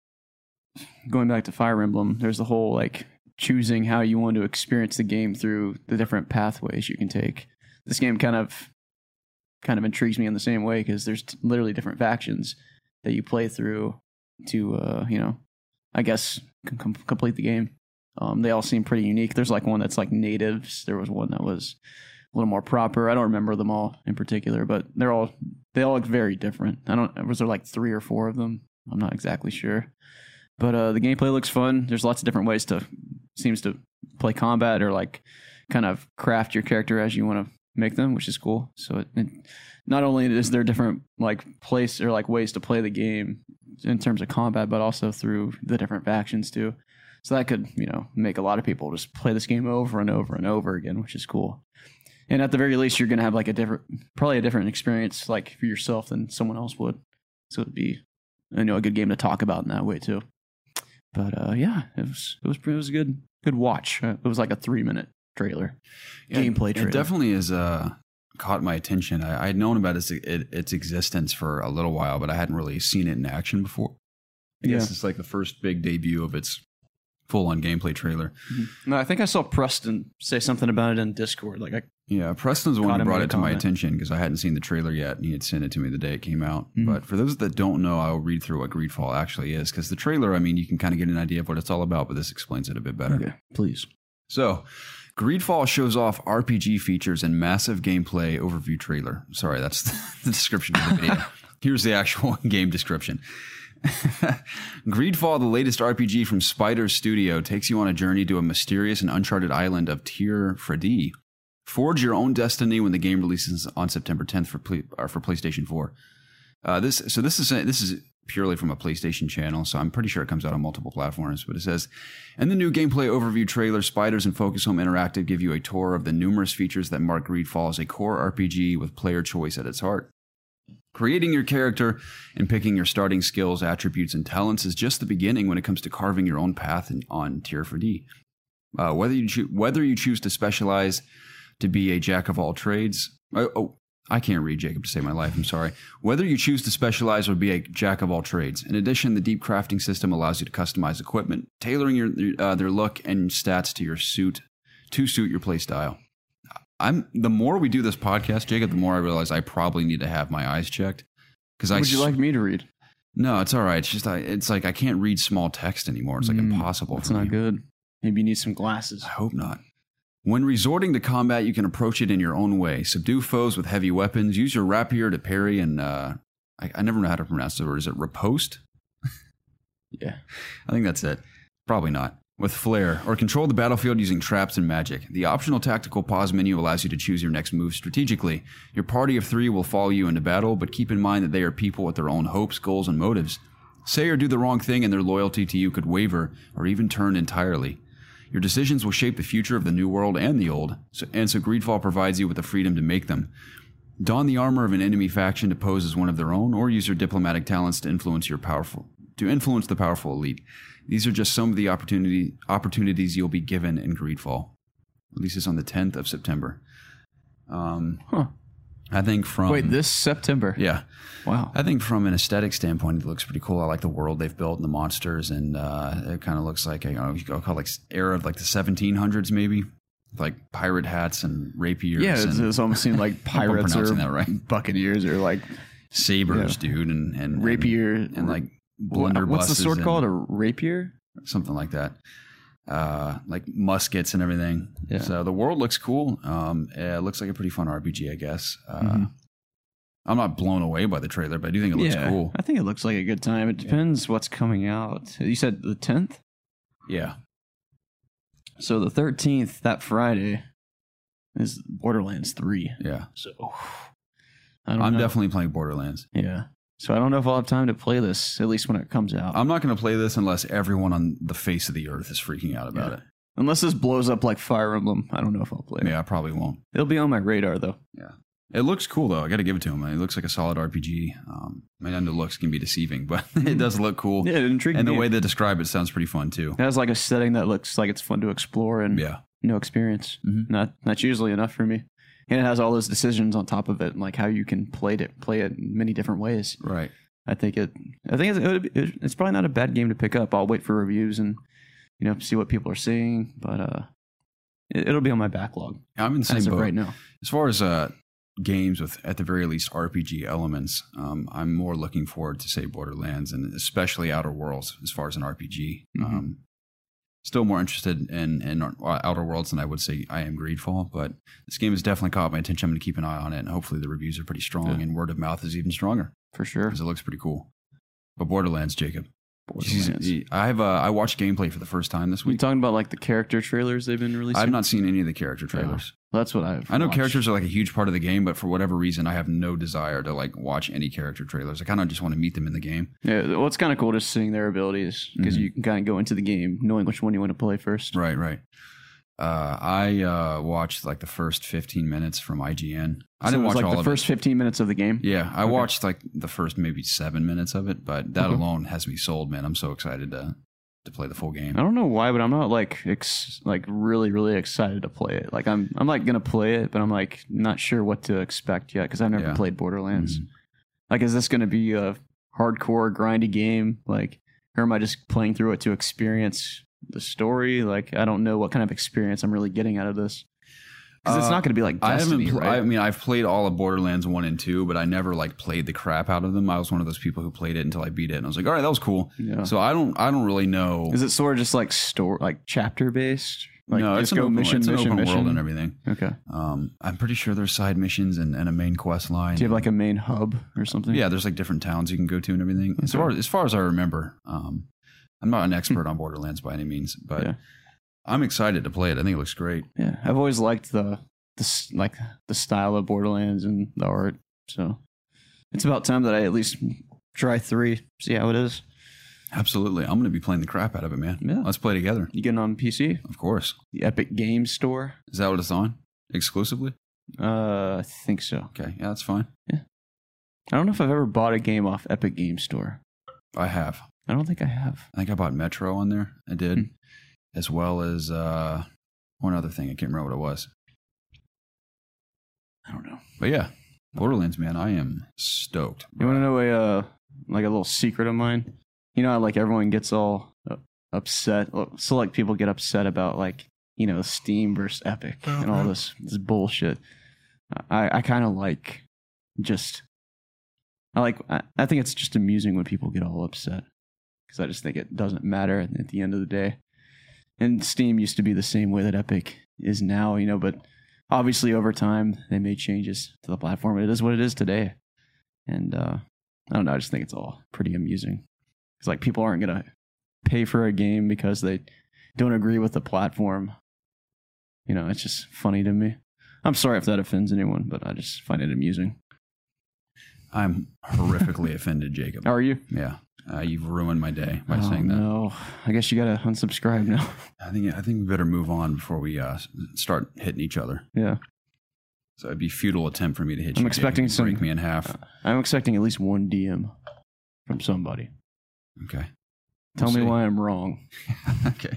going back to Fire Emblem? There's the whole like choosing how you want to experience the game through the different pathways you can take. This game kind of kind of intrigues me in the same way because there's t- literally different factions that you play through to uh, you know, I guess com- com- complete the game. Um, they all seem pretty unique. There's like one that's like natives. There was one that was a little more proper. I don't remember them all in particular, but they're all they all look very different. I don't was there like three or four of them? I'm not exactly sure. But uh, the gameplay looks fun. There's lots of different ways to seems to play combat or like kind of craft your character as you want to make them, which is cool. So it, it, not only is there different like place or like ways to play the game in terms of combat, but also through the different factions too. So that could, you know, make a lot of people just play this game over and over and over again, which is cool. And at the very least, you're going to have like a different, probably a different experience like for yourself than someone else would. So it'd be, you know, a good game to talk about in that way too. But uh, yeah, it was it was it was a good good watch. Uh, it was like a three minute trailer, Yeah, gameplay it trailer. definitely is uh, caught my attention. I, I had known about its, it, its existence for a little while, but I hadn't really seen it in action before. I Yeah. guess it's like the first big debut of its full-on gameplay trailer. No, I think I saw Preston say something about it in Discord. Like, I, Yeah, Preston's the one Caught who him brought in a it to my comment. attention because I hadn't seen the trailer yet, and he had sent it to me the day it came out. Mhm. But for those that don't know, I'll read through what Greedfall actually is because the trailer, I mean, you can kind of get an idea of what it's all about, but this explains it a bit better. okay, please. So, Greedfall shows off R P G features and massive gameplay overview trailer. Sorry, that's the description of the video. Here's the actual game description. Greedfall, the latest R P G from Spider Studio, takes you on a journey to a mysterious and uncharted island of Tir Fradee. Forge your own destiny when the game releases on September tenth for play, uh, for PlayStation four. Uh, this so this is this is purely from a PlayStation channel, so I'm pretty sure it comes out on multiple platforms. But it says, in the new gameplay overview trailer, Spiders and Focus Home Interactive give you a tour of the numerous features that mark Greedfall as a core R P G with player choice at its heart. Creating your character and picking your starting skills, attributes, and talents is just the beginning when it comes to carving your own path in, on Tir Fradee. Uh, whether you choo- whether you choose to specialize to be a jack of all trades, oh, oh, I can't read, Jacob, to save my life. I'm sorry. Whether you choose to specialize or be a jack of all trades. In addition, the deep crafting system allows you to customize equipment, tailoring your uh, their look and stats to your suit to suit your play style. I'm the more we do this podcast, Jacob, the more I realize I probably need to have my eyes checked. Because I Would you s- like me to read? No, it's all right. It's just I, it's like I can't read small text anymore. It's like Mm, impossible. That's for not me. good. Maybe you need some glasses. I hope not. When resorting to combat, you can approach it in your own way. Subdue foes with heavy weapons. Use your rapier to parry and uh, I, I never know how to pronounce the word. Is it riposte? Yeah. I think that's it. Probably not. With Flair, or control the battlefield using traps and magic. The optional tactical pause menu allows you to choose your next move strategically. Your party of three will follow you into battle, but keep in mind that they are people with their own hopes, goals, and motives. Say or do the wrong thing and their loyalty to you could waver or even turn entirely. Your decisions will shape the future of the new world and the old, so, and so Greedfall provides you with the freedom to make them. Don the armor of an enemy faction to pose as one of their own, or use your diplomatic talents to influence your powerful to influence the powerful elite. These are just some of the opportunity opportunities you'll be given in Greedfall. Releases on the tenth of September. Um, huh. I think from Wait, this September? Yeah. Wow. I think from an aesthetic standpoint, it looks pretty cool. I like the world they've built and the monsters, and uh, it kind of looks like a, you know, you call it like era of like the seventeen hundreds maybe, like pirate hats and rapiers. Yeah, it's, and, it's almost seemed like pirates or that right. buccaneers or like sabers, yeah. dude, and and rapier and, and like What's blunderbusses. the sword and, called? A rapier? Something like that. Uh, like muskets and everything. Yeah. So the world looks cool. Um, it looks like a pretty fun R P G, I guess. Uh, mm-hmm. I'm not blown away by the trailer, but I do think it looks yeah, cool. I think it looks like a good time. It depends yeah. what's coming out. You said the tenth? Yeah. So the thirteenth, that Friday, is Borderlands three. Yeah. So I don't I'm know. definitely playing Borderlands. Yeah. So I don't know if I'll have time to play this, at least when it comes out. I'm not going to play this unless everyone on the face of the earth is freaking out about yeah. it. Unless this blows up like Fire Emblem, I don't know if I'll play it. Yeah, I probably won't. It'll be on my radar, though. Yeah. It looks cool, though. I got to give it to him. It looks like a solid R P G. Um, I mean, I know looks can be deceiving, but it does look cool. Yeah, it intrigued And me. the way they describe it sounds pretty fun, too. It has like a setting that looks like it's fun to explore and yeah. no experience. Mm-hmm. Not That's usually enough for me. And it has all those decisions on top of it, and like how you can play it, play it in many different ways. Right. I think it. I think it's, it would be, it's probably not a bad game to pick up. I'll wait for reviews and you know see what people are saying, but uh, it, it'll be on my backlog. I'm in the same as boat of right now. As far as uh, games with, at the very least, R P G elements, um, I'm more looking forward to, say, Borderlands and especially Outer Worlds as far as an R P G. Mm-hmm. Um, still more interested in, in Outer Worlds than I would say I am Greedfall, but this game has definitely caught my attention. I'm going to keep an eye on it, and hopefully the reviews are pretty strong yeah. and word of mouth is even stronger. For sure. Because it looks pretty cool. But Borderlands, Jacob. Borderlands. I have uh, I watched gameplay for the first time this You week. talking about like the character trailers they've been releasing? I've not seen any of the character trailers. Well, that's what I've I know watched. characters are like a huge part of the game, but for whatever reason, I have no desire to like watch any character trailers. I kind of just want to meet them in the game. Yeah, well, it's kind of cool just seeing their abilities because Mm-hmm. you can kind of go into the game knowing which one you want to play first. Right, right. Uh, I uh, watched like the first fifteen minutes from I G N. I So didn't it was watch like all the of first it. fifteen minutes of the game. Yeah, I Okay. watched like the first maybe seven minutes of it, but that Okay. alone has me sold, man. I'm so excited to to play the full game. I don't know why, but I'm not like ex- like really really excited to play it. Like I'm I'm like gonna play it, but I'm like not sure what to expect yet because I've never Yeah. played Borderlands. Mhm. Like, is this gonna be a hardcore grindy game? Like, or am I just playing through it to experience the story? Like, I don't know what kind of experience I'm really getting out of this. Because it's Uh, not going to be like I Destiny, haven't. Pl- right? I mean, I've played all of Borderlands one and two, but I never like played the crap out of them. I was one of those people who played it until I beat it, and I was like, "All right, that was cool." Yeah. So I don't. I don't really know. Is it sort of just like store, like chapter based? Like, no, it's just an go open, mission, it's an mission, open mission. world and everything. Okay. Um, I'm pretty sure there's side missions and, and a main quest line. Do you have like a main hub or something? Yeah, there's like different towns you can go to and everything. As Okay. far as far as I remember, um, I'm not an expert on Borderlands by any means, but Yeah. I'm excited to play it. I think it looks great. Yeah, I've always liked the the s- like the style of Borderlands and the art. So it's about time that I at least try three, see how it is. Absolutely, I'm going to be playing the crap out of it, man. Yeah. Let's play together. You getting on P C? Of course. The Epic Games Store? Is that what it's on exclusively? Uh, I think so. Okay, yeah, that's fine. I don't know if I've ever bought a game off Epic Games Store. I have. I don't think I have. I think I bought Metro on there. I did, Hmm. as well as uh, one other thing. I can't remember what it was. I don't know. But yeah, Borderlands, man, I am stoked. You want to know a uh, like a little secret of mine? You know how like everyone gets all uh, upset. So like people get upset about like you know Steam versus Epic and all this this bullshit. I I kind of like just I like I, I think it's just amusing when people get all upset because I just think it doesn't matter at, at the end of the day. And Steam used to be the same way that Epic is now, you know, but obviously over time they made changes to the platform. It is what it is today. And uh, I don't know, I just think it's all pretty amusing. It's like people aren't going to pay for a game because they don't agree with the platform. You know, it's just funny to me. I'm sorry if that offends anyone, but I just find it amusing. I'm horrifically offended, Jacob. How are you? Yeah. Uh, you've ruined my day by oh, saying that. No, I guess you gotta unsubscribe now. I think I think we better move on before we uh, start hitting each other. Yeah. So it'd be a futile attempt for me to hit I'm you. expecting Jacob, some. break me in half. Uh, I'm expecting at least one D M from somebody. Okay. Tell We'll me see. why I'm wrong. Okay.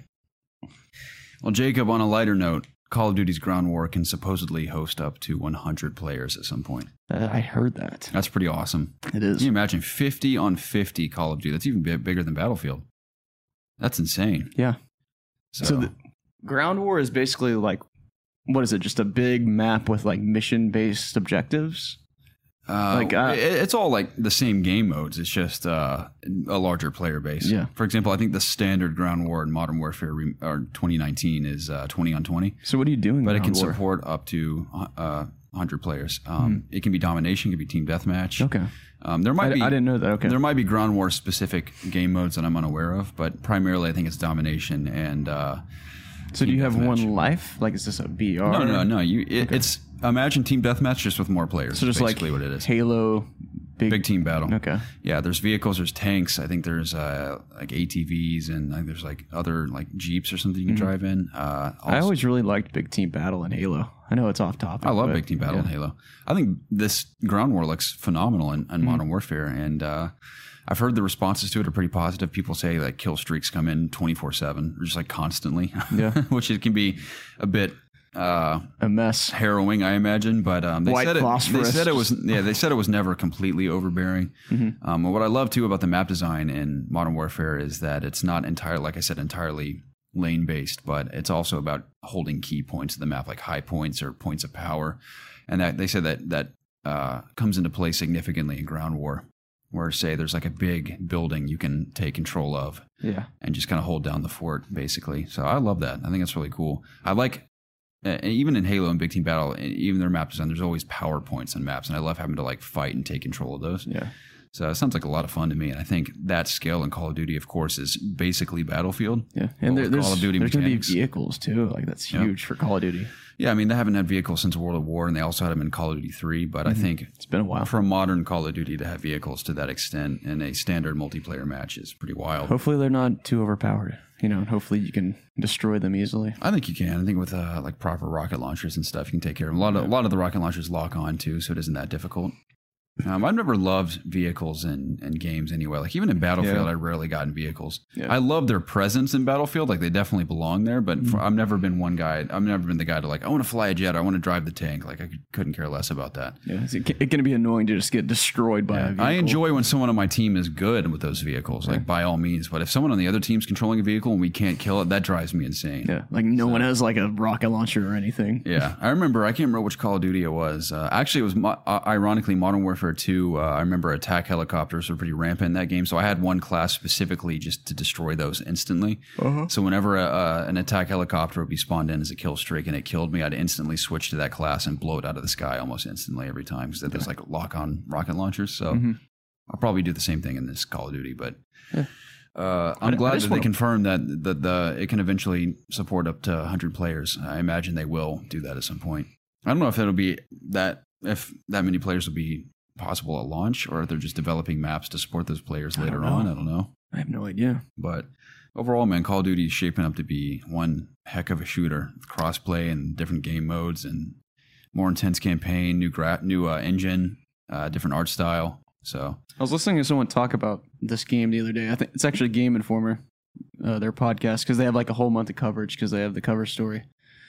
Well, Jacob, on a lighter note, Call of Duty's Ground War can supposedly host up to one hundred players at some point. Uh, I heard that. That's pretty awesome. It is. Can you imagine fifty on fifty Call of Duty? That's even bit bigger than Battlefield. That's insane. Yeah. So, So the Ground War is basically like, what is it? Just a big map with like mission-based objectives? uh, like, uh, it, it's all like the same game modes. It's just uh, a larger player base. Yeah. For example, I think the standard Ground War in Modern Warfare re- or twenty nineteen is uh, twenty on twenty. So what are you doing? But it can Ground War? support up to uh, one hundred players. Um, mm. It can be domination, it can be team deathmatch. Okay. Um, there might I, be. I didn't know that. Okay. There might be Ground War specific game modes that I'm unaware of, but primarily I think it's domination and. Uh, so do you have deathmatch. One life? Like, is this a B R? No, no, no. You. It, okay. It's imagine team deathmatch just with more players. So just basically like what it is. Halo. Big, Big team battle. Okay. Yeah, there's vehicles, there's tanks. I think there's uh, like A T Vs and like, there's like other like Jeeps or something you can mm-hmm. drive in. Uh, I always really liked big team battle in Halo. I know it's off topic. I love big team battle yeah. in Halo. I think this Ground War looks phenomenal in, in mm-hmm. Modern Warfare, and uh, I've heard the responses to it are pretty positive. People say like kill streaks come in twenty-four seven, just like constantly, yeah, which it can be a bit. Uh, a mess, harrowing, I imagine, but um, they White said it. Phosphorus. They said it was. Yeah, they said it was never completely overbearing. Mm-hmm. Um, what I love too about the map design in Modern Warfare is that it's not entirely, like I said, entirely lane based, but it's also about holding key points of the map, like high points or points of power, and that they said that that uh, comes into play significantly in Ground War, where say there's like a big building you can take control of, yeah, and just kind of hold down the fort, basically. So I love that. I think that's really cool. I like. Uh, even in Halo and Big Team Battle, even their map design, there's always power points on maps, and I love having to like fight and take control of those. Yeah. So it sounds like a lot of fun to me, and I think that scale in Call of Duty, of course, is basically Battlefield. Yeah, and there, there's Call of Duty there's going to be mechanics. vehicles too. Like that's huge yeah. for Call of Duty. Yeah, I mean they haven't had vehicles since World of War, and they also had them in Call of Duty three. But mm-hmm. I think it's been a while for a modern Call of Duty to have vehicles to that extent in a standard multiplayer match is pretty wild. Hopefully they're not too overpowered. You know, and hopefully you can destroy them easily. I think you can. I think with uh, like proper rocket launchers and stuff, you can take care of them. A lot of a lot of the rocket launchers lock on too, so it isn't that difficult. Um, I've never loved vehicles in, in games anyway. Like even in Battlefield, yeah. I rarely got in vehicles. Yeah. I love their presence in Battlefield. Like they definitely belong there. But Mm-hmm. for, I've never been one guy. I've never been the guy to like, I want to fly a jet. Or I want to drive the tank. Like I could, couldn't care less about that. Yeah, it's it going to be annoying to just get destroyed by Yeah. a vehicle. I enjoy when someone on my team is good with those vehicles. Like Yeah. by all means. But if someone on the other team's controlling a vehicle and we can't kill it, that drives me insane. Yeah, like no So- one has like a rocket launcher or anything. Yeah, I remember. I can't remember which Call of Duty it was. Uh, actually, it was mo- uh, ironically Modern Warfare two. Uh, I remember attack helicopters were pretty rampant in that game, so I had one class specifically just to destroy those instantly. Uh-huh. So whenever a, uh, an attack helicopter would be spawned in as a kill streak and it killed me, I'd instantly switch to that class and blow it out of the sky almost instantly every time because there's like lock-on rocket launchers. So Mm-hmm. I'll probably do the same thing in this Call of Duty, but. Yeah. Uh, I- I'm I glad just that wanna- they confirmed that the, the it can eventually support up to one hundred players. I imagine they will do that at some point. I don't know if it'll be that if that many players will be possible at launch, or if they're just developing maps to support those players I later don't know. on. I don't know. I have no idea. But overall, man, Call of Duty is shaping up to be one heck of a shooter. Crossplay and different game modes and more intense campaign, new gra- new uh, engine, uh, different art style. So I was listening to someone talk about this game the other day. I think it's actually Game Informer, uh, their podcast, because they have like a whole month of coverage because they have the cover story.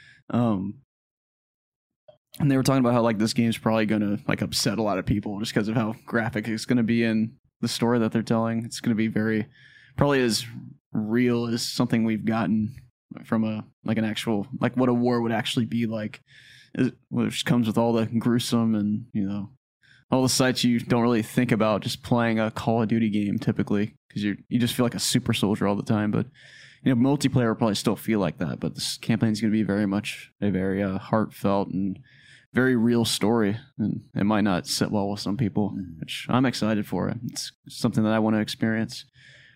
Um, and they were talking about how like this game's probably going to like upset a lot of people just because of how graphic it's going to be in the story that they're telling. It's going to be very probably as real as something we've gotten from a like an actual like what a war would actually be like, it, which comes with all the gruesome and you know all the sites you don't really think about just playing a Call of Duty game typically because you you just feel like a super soldier all the time. But you know multiplayer will probably still feel like that. But this campaign is going to be very much a very uh, heartfelt and very real story, and it might not sit well with some people, which I'm excited for. It's something that I want to experience.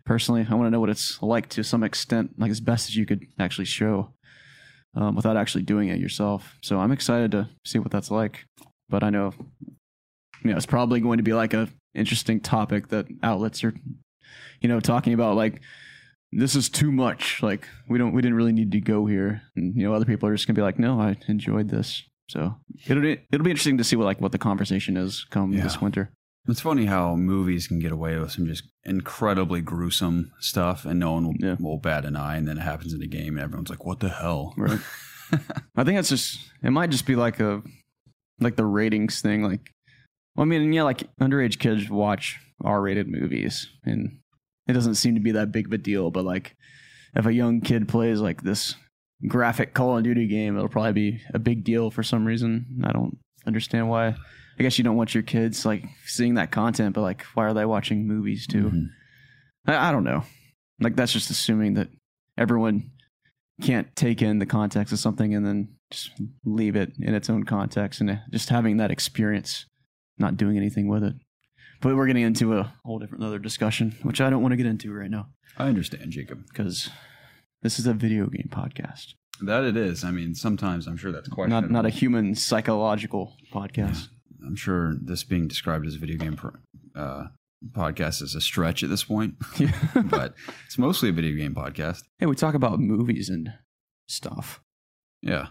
personally. I want to know what it's like to some extent, like as best as you could actually show um, without actually doing it yourself. So I'm excited to see what that's like. But I know, you know, it's probably going to be like a interesting topic that outlets are, you know, talking about like, this is too much. Like we don't, we didn't really need to go here. And, you know, other people are just gonna be like, no, I enjoyed this. So it'll be, it'll be interesting to see what like what the conversation is come Yeah. this winter. It's funny how movies can get away with some just incredibly gruesome stuff, and no one will, Yeah. will bat an eye, and then it happens in a game, and everyone's like, "What the hell?" Right. I think that's just, it might just be like a, like the ratings thing. Like, well, I mean, yeah, like underage kids watch R-rated movies, and it doesn't seem to be that big of a deal. But like, if a young kid plays like this graphic Call of Duty game, it'll probably be a big deal for some reason. I don't understand why. I guess you don't want your kids like seeing that content, but like, why are they watching movies too? Mhm. I, I don't know. Like, that's just assuming that everyone can't take in the context of something and then just leave it in its own context, and just having that experience, not doing anything with it. But we're getting into a whole different other discussion, which I don't want to get into right now I understand, Jacob. because this is a video game podcast, That it is. I mean, sometimes I'm sure that's questionable. not not a human psychological podcast. I'm sure this being described as a video game per, uh, podcast is a stretch at this point, Yeah. but it's mostly a video game podcast. Hey, we talk about movies and stuff. Yeah.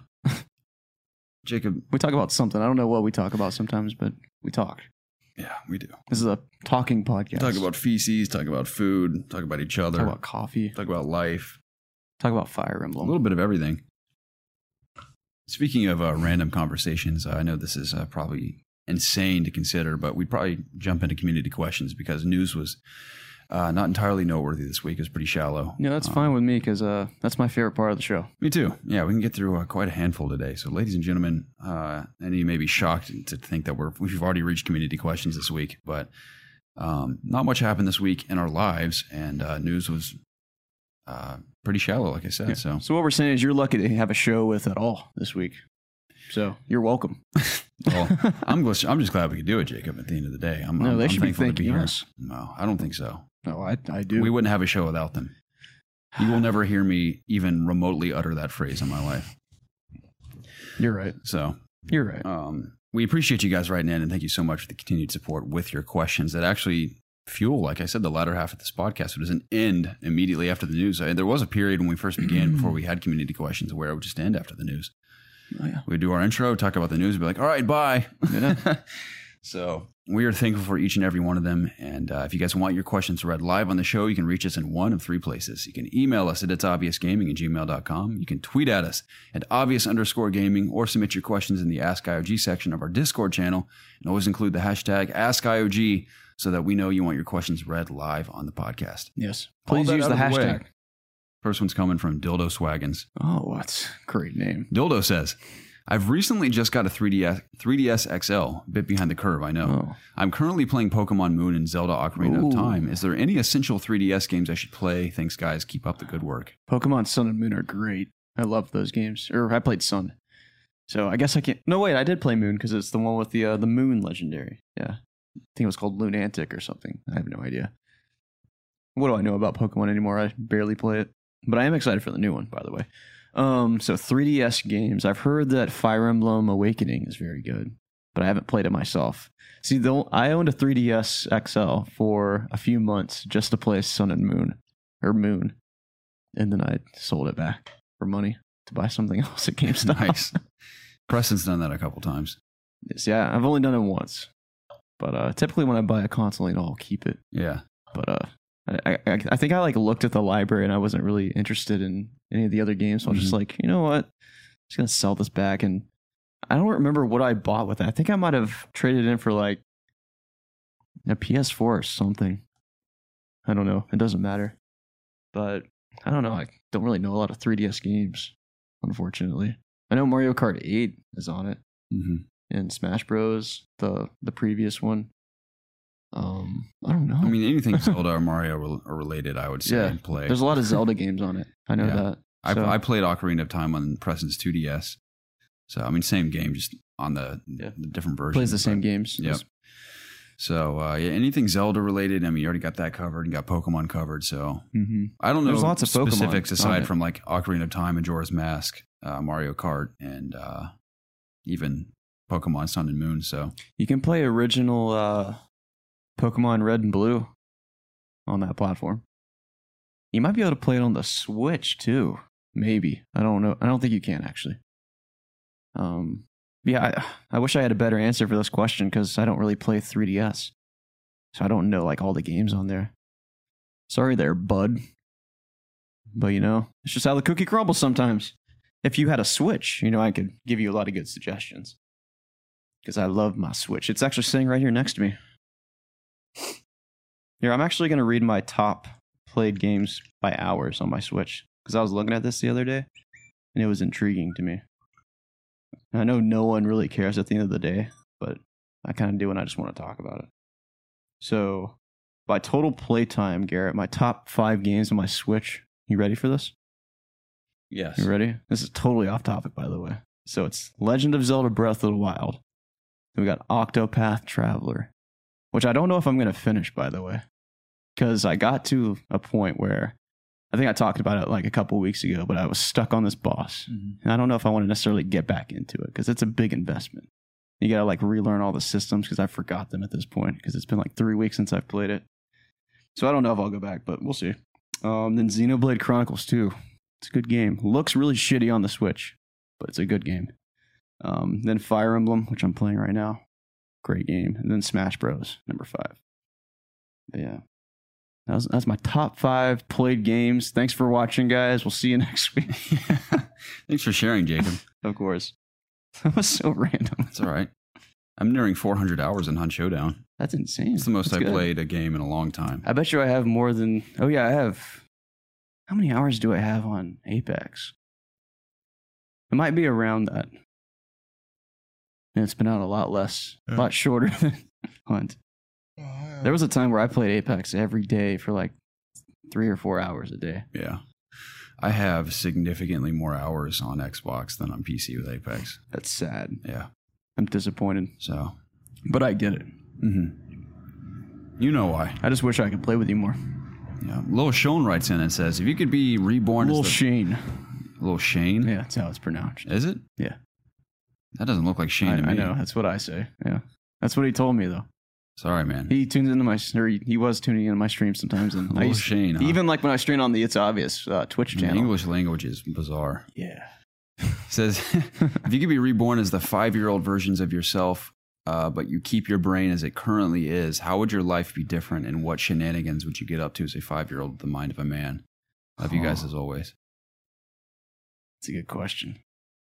Jacob, We talk about something. I don't know what we talk about sometimes, but we talk. yeah, we do. This is a talking podcast. Talk about feces, talk about food, talk about each other, talk about coffee. talk about life, Talk about Fire a Emblem. little bit of everything. Speaking of uh, random conversations, I know this is uh, probably insane to consider, but we'd probably jump into community questions because news was uh, not entirely noteworthy this week. It was pretty shallow. Yeah, that's Um, fine with me because uh, that's my favorite part of the show. Me too. Yeah, we can get through uh, quite a handful today. So, ladies and gentlemen, uh, and you may be shocked to think that we're we've already reached community questions this week, but um, not much happened this week in our lives, and uh, news was uh, pretty shallow, like I said. Yeah. So, So what we're saying is you're lucky to have a show with at all this week. So you're welcome. well, I'm glad, I'm just glad we could do it, Jacob. At the end of the day, I'm, No, I'm, they I'm should be thankful to be thanking here. us. No, I don't think so. No, I I do. We wouldn't have a show without them. You will never hear me even remotely utter that phrase in my life. You're right. So, You're right. Um, we appreciate you guys writing in, and thank you so much for the continued support with your questions that actually fuel, like I said, the latter half of this podcast. It doesn't end immediately after the news. I, there was a period when we first began, before we had community questions, where it would just end after the news. Oh, yeah. We'd do our intro, talk about the news, and be like, all right, bye. Yeah. So we are thankful for each and every one of them. And uh, if you guys want your questions read live on the show, you can reach us in one of three places. You can email us at it's obvious gaming at gmail dot com. You can tweet at us at obvious underscore gaming, or submit your questions in the Ask I O G section of our Discord channel. And always include the hashtag Ask I O G so that we know you want your questions read live on the podcast. Yes. All Please that use the out of the way. hashtag. First one's coming from Dildo Swaggins. Oh, that's a great name. Dildo says, I've recently just got a three D S, three D S X L, a bit behind the curve, I know. Oh. I'm currently playing Pokemon Moon and Zelda Ocarina Ooh. of Time. Is there any essential three D S games I should play? Thanks, guys. Keep up the good work. Pokemon Sun and Moon are great. I love those games. Or I played Sun. So I guess I can't. No, wait, I did play Moon because it's the one with the uh, the Moon legendary. Yeah. I think it was called Lunantic or something. I have no idea. What do I know about Pokemon anymore? I barely play it. But I am excited for the new one, by the way. Um, so three D S games. I've heard that Fire Emblem Awakening is very good, but I haven't played it myself. See, the, I owned a three D S X L for a few months just to play Sun and Moon, or Moon, and then I sold it back for money to buy something else at GameStop. Nice. Preston's done that a couple times. Yes, yeah, I've only done it once, but uh, typically when I buy a console, you know, I'll keep it. Yeah. But uh, I, I, I think I like looked at the library and I wasn't really interested in any of the other games, so I was just Mhm. like, you know what, I'm just gonna sell this back. And I don't remember what I bought with it. I think I might have traded in for like a P S four or something. I don't know. It doesn't matter. But I don't know. I don't really know a lot of three D S games, unfortunately. I know Mario Kart eight is on it, hmm and Smash Bros. the the previous one. Um, I don't know. I mean, anything Zelda or Mario rel- or related, I would say Yeah. and play. There's a lot of Zelda games on it. I know Yeah. that. I, So- I played Ocarina of Time on Preston's two D S. So, I mean, same game, just on the, Yeah. the different version. Plays the same games. Yep. So uh, yeah, anything Zelda related, I mean, you already got that covered. You got Pokemon covered. So Mm-hmm. I don't know There's lots of Pokemon specifics on aside it. from like Ocarina of Time, Majora's Mask, uh, Mario Kart, and uh, even Pokemon Sun and Moon. So You can play original uh, Pokemon Red and Blue on that platform. You might be able to play it on the Switch too. Maybe. I don't know. I don't think you can actually. Um, yeah, I, I wish I had a better answer for this question because I don't really play three D S. So I don't know like all the games on there. Sorry there, bud. But you know, it's just how the cookie crumbles sometimes. If you had a Switch, you know, I could give you a lot of good suggestions. Because I love my Switch. It's actually sitting right here next to me. Here, I'm actually going to read my top played games by hours on my Switch. Because I was looking at this the other day, and it was intriguing to me. And I know no one really cares at the end of the day, but I kind of do, and I just want to talk about it. So, by total playtime, Garrett, my top five games on my Switch. You ready for this? yes, You ready? This is totally off topic, by the way. So it's Legend of Zelda Breath of the Wild. Then we got Octopath Traveler, which I don't know if I'm going to finish, by the way. Because I got to a point where, I think I talked about it like a couple weeks ago, but I was stuck on this boss. Mhm. And I don't know if I want to necessarily get back into it, because it's a big investment. You got to like relearn all the systems, because I forgot them at this point, because it's been like three weeks since I've played it. So I don't know if I'll go back, but we'll see. Um, then Xenoblade Chronicles two. It's a good game. Looks really shitty on the Switch, but it's a good game. Um, then Fire Emblem, which I'm playing right now. Great game. And then Smash Bros, number five. But yeah. That was, that's my top five played games. Thanks for watching, guys. We'll see you next week. Thanks for sharing, Jacob. Of course. That was so random. That's all right. I'm nearing four hundred hours in Hunt Showdown. That's insane. It's the most That's I've good. played a game in a long time. I bet you I have more than... Oh, yeah, I have... How many hours do I have on Apex? It might be around that. And it's been out a lot less, a lot shorter than Hunt. There was a time where I played Apex every day for like three or four hours a day. Yeah. I have significantly more hours on Xbox than on P C with Apex. That's sad. Yeah. I'm disappointed. So, But I get it. mm-hmm. You know why. I just wish I could play with you more. Yeah. Lil Shone writes in and says, if you could be reborn Little as the... Shane. Lil Shane? Yeah, that's how it's pronounced. Is it? Yeah. That doesn't look like Shane I, to me. I know. That's what I say. Yeah. That's what he told me, though. Sorry, man. He tunes into my... Or he, he was tuning into my stream sometimes. And I Lil used, Shane, huh? even like when I stream on the It's Obvious uh, Twitch The channel. English language is bizarre. Yeah. Says, if you could be reborn as the five-year-old versions of yourself, uh, but you keep your brain as it currently is, how would your life be different, and what shenanigans would you get up to as a five-year-old with the mind of a man? Love you guys Oh. as always. That's a good question.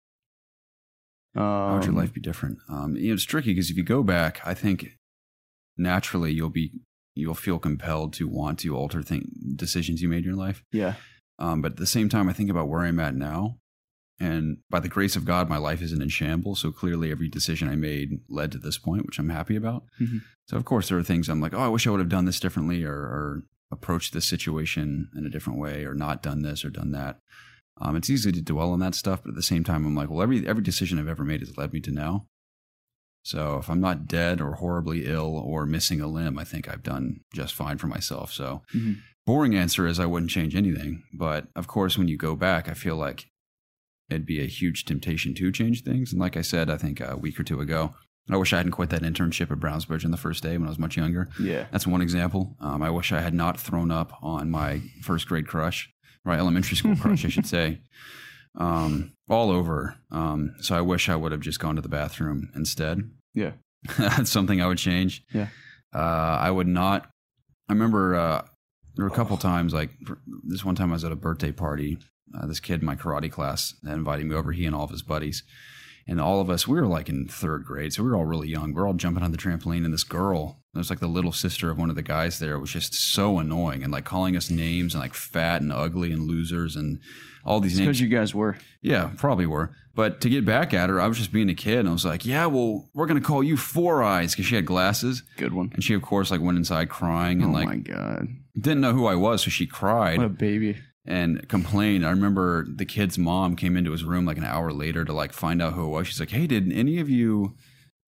How would your Um, life be different? Um, you know, it's tricky because if you go back, I think naturally you'll be you'll feel compelled to want to alter thing, decisions you made in your life. Yeah. Um, but at the same time, I think about where I'm at now. And by the grace of God, my life isn't in shambles. So clearly every decision I made led to this point, which I'm happy about. Mhm. So of course there are things I'm like, oh, I wish I would have done this differently, or, or approached this situation in a different way, or not done this or done that. Um, it's easy to dwell on that stuff. But at the same time, I'm like, well, every, every decision I've ever made has led me to now. So if I'm not dead or horribly ill or missing a limb, I think I've done just fine for myself. So Mhm. boring answer is I wouldn't change anything. But of course, when you go back, I feel like it'd be a huge temptation to change things. And like I said, I think a week or two ago, I wish I hadn't quit that internship at Brownsbridge on the first day when I was much younger. Yeah. That's one example. Um, I wish I had not thrown up on my first grade crush, or elementary school crush, I should say, um, all over. Um, so I wish I would have just gone to the bathroom instead. Yeah. That's something I would change. Yeah. Uh, I would not. I remember uh, there were a couple times, like this one time I was at a birthday party. Uh, this kid in my karate class that invited me over, he and all of his buddies. And all of us, we were like in third grade, so we were all really young. We were all jumping on the trampoline, and this girl, it was like the little sister of one of the guys there, was just so annoying and like calling us names and like fat and ugly and losers and all these names. Because you guys were. Yeah, probably were. But to get back at her, I was just being a kid, and I was like, yeah, well, we're going to call you Four Eyes, because she had glasses. Good one. And she, of course, like went inside crying and Oh like my God. didn't know who I was, so she cried. What a baby. And complained. I remember the kid's mom came into his room like an hour later to like find out who it was. She's like, hey, did any of you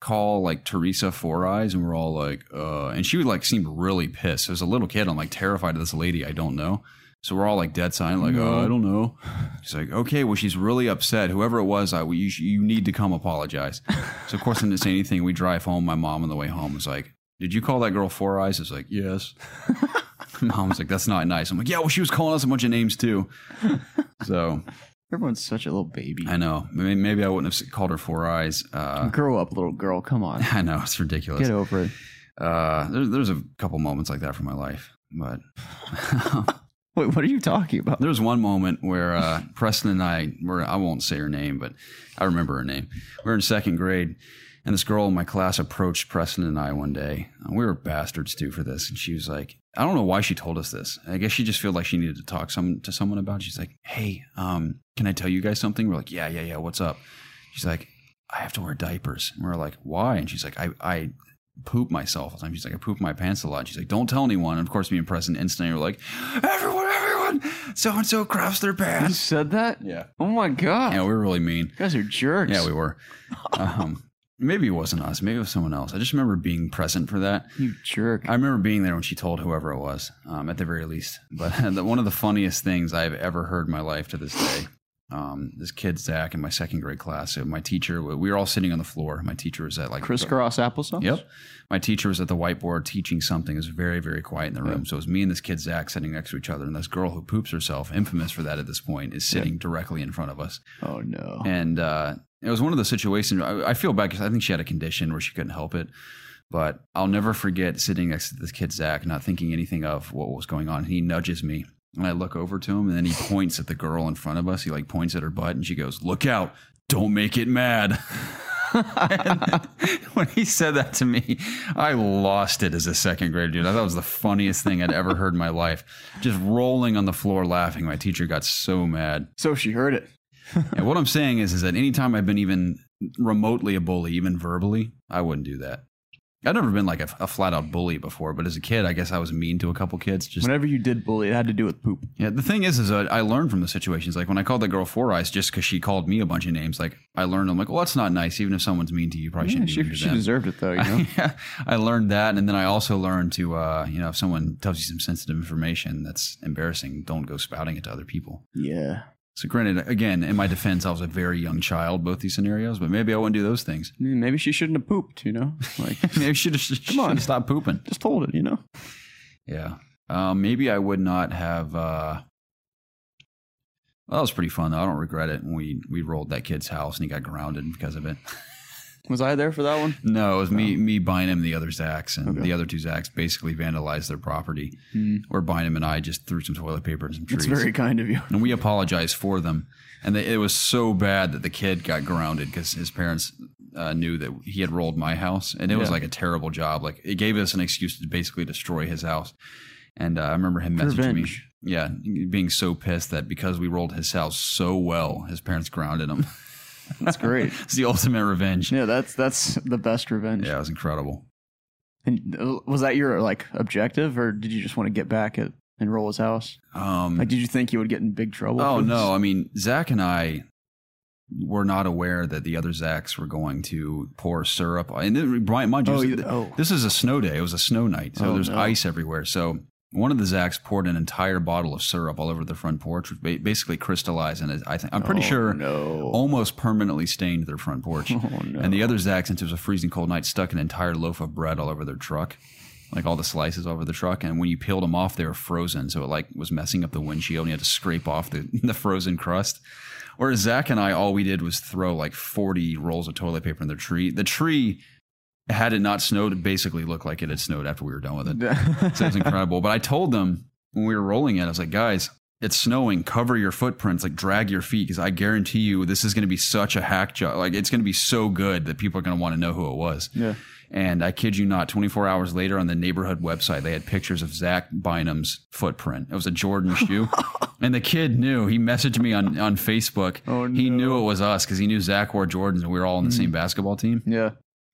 call like Teresa Four Eyes, and we're all like, uh, and she would like seem really pissed. As a little kid, I'm like terrified of this lady I don't know. So we're all like dead silent, like, No. oh, I don't know. She's like, okay, well, she's really upset. Whoever it was, I, you, you need to come apologize. So of course I didn't say anything. We drive home. My mom on the way home was like, did you call that girl Four Eyes? I was like, yes. Mom's like, that's not nice. I'm like, yeah, well, she was calling us a bunch of names too. So Everyone's such a little baby. I know. Maybe, maybe I wouldn't have called her Four Eyes. Uh, Grow up, little girl. Come on. I know, it's ridiculous. Get over it. Uh, there's, there's a couple moments like that from my life, but Wait, what are you talking about? there was one moment where uh, Preston and I were, I won't say her name, but I remember her name. We were in second grade, and this girl in my class approached Preston and I one day. And we were bastards too for this, and she was like, I don't know why she told us this. I guess she just felt like she needed to talk some to someone about it. She's like, hey, um, can I tell you guys something? We're like, yeah, yeah, yeah. What's up? She's like, I have to wear diapers. And we're like, why? And she's like, I, I poop myself all the time. She's like, I poop my pants a lot. She's like, don't tell anyone. And of course, me and Preston instantly were like, everyone, everyone, so-and-so craps their You pants. said that? Yeah. Oh my God. Yeah, we were really mean. You guys are jerks. Yeah, we were. Um, maybe it wasn't us. Maybe it was someone else. I just remember being present for that. You jerk. I remember being there when she told whoever it was, um, at the very least. But the, one of the funniest things I've ever heard in my life to this day, um, this kid, Zach, in my second grade class, so my teacher, we were all sitting on the floor. My teacher was at like... Crisscross applesauce? Yep. My teacher was at the whiteboard teaching something. It was very, very quiet in the room. Yep. So it was me and this kid, Zach, sitting next to each other. And this girl who poops herself, infamous for that at this point, is sitting yep. directly in front of us. Oh, no. And uh, it was one of the situations, I, I feel bad because I think she had a condition where she couldn't help it. But I'll never forget sitting next to this kid, Zach, not thinking anything of what was going on. He nudges me. And I look over to him, and then he points at the girl in front of us. He like points at her butt, and she goes, look out. Don't make it mad. And when he said that to me, I lost it as a second grader, dude. I thought it was the funniest thing I'd ever heard in my life. Just rolling on the floor laughing. My teacher got so mad. So she heard it. And what I'm saying is, is that anytime I've been even remotely a bully, even verbally, I wouldn't do that. I've never been like a, a flat out bully before, but as a kid, I guess I was mean to a couple kids. Just Whenever you did bully, it had to do with poop. Yeah, the thing is, is uh, I learned from the situations. Like when I called that girl Four Eyes, just because she called me a bunch of names, like I learned, I'm like, well, that's not nice. Even if someone's mean to you, you probably Yeah, shouldn't be she mean to she them. deserved it, though, you know? Yeah, I learned that, and then I also learned to, uh, you know, if someone tells you some sensitive information that's embarrassing, don't go spouting it to other people. Yeah. So granted, again, in my defense, I was a very young child, both these scenarios, but maybe I wouldn't do those things. Maybe she shouldn't have pooped, you know? Like, maybe she should Come on. stop pooping. just told it, you know? Yeah. Um, maybe I would not have. Uh, well, that was pretty fun, though. I don't regret it. When we, we rolled that kid's house and he got grounded because of it. Was I there for that one? No, it was me, me, Bynum, and the other Zachs, and Okay. the other two Zachs basically vandalized their property. Mm. Where Bynum and I just threw some toilet paper and some trees. It's very kind of you. And we apologized for them. And they, it was so bad that the kid got grounded because his parents uh, knew that he had rolled my house. And it was Yeah. like a terrible job. Like it gave us an excuse to basically destroy his house. And uh, I remember him messaging Revenge. me. Yeah, being so pissed that because we rolled his house so well, his parents grounded him. That's great. It's the ultimate revenge. Yeah, that's that's the best revenge. Yeah, it was incredible. And uh, was that your like objective, or did you just want to get back at and roll his house? Um, Like, did you think you would get in big trouble? Oh for this? no! I mean, Zach and I were not aware that the other Zachs were going to pour syrup. And then, Brian, mind you, Oh, this- you- oh. this is a snow day. It was a snow night, so Oh, there's no. ice everywhere. So one of the Zachs poured an entire bottle of syrup all over the front porch, which ba- basically crystallized, and it, I think I'm pretty Oh, sure no. almost permanently stained their front porch. Oh, no. And the other Zach, since it was a freezing cold night, stuck an entire loaf of bread all over their truck. Like all the slices over the truck, and when you peeled them off, they were frozen, so it like was messing up the windshield, and you had to scrape off the, the frozen crust. Whereas Zach and I, all we did was throw like forty rolls of toilet paper in the tree. The tree, had it not snowed, it basically looked like it had snowed after we were done with it. So it was incredible. But I told them when we were rolling it, I was like, guys, it's snowing. Cover your footprints, like drag your feet, because I guarantee you this is going to be such a hack job. Like it's going to be so good that people are going to want to know who it was. Yeah. And I kid you not, twenty-four hours later on the neighborhood website, they had pictures of Zach Bynum's footprint. It was a Jordan shoe. And the kid knew. He messaged me on, on Facebook. Oh, He no. knew it was us because he knew Zach wore Jordans and we were all on the same basketball team. Yeah.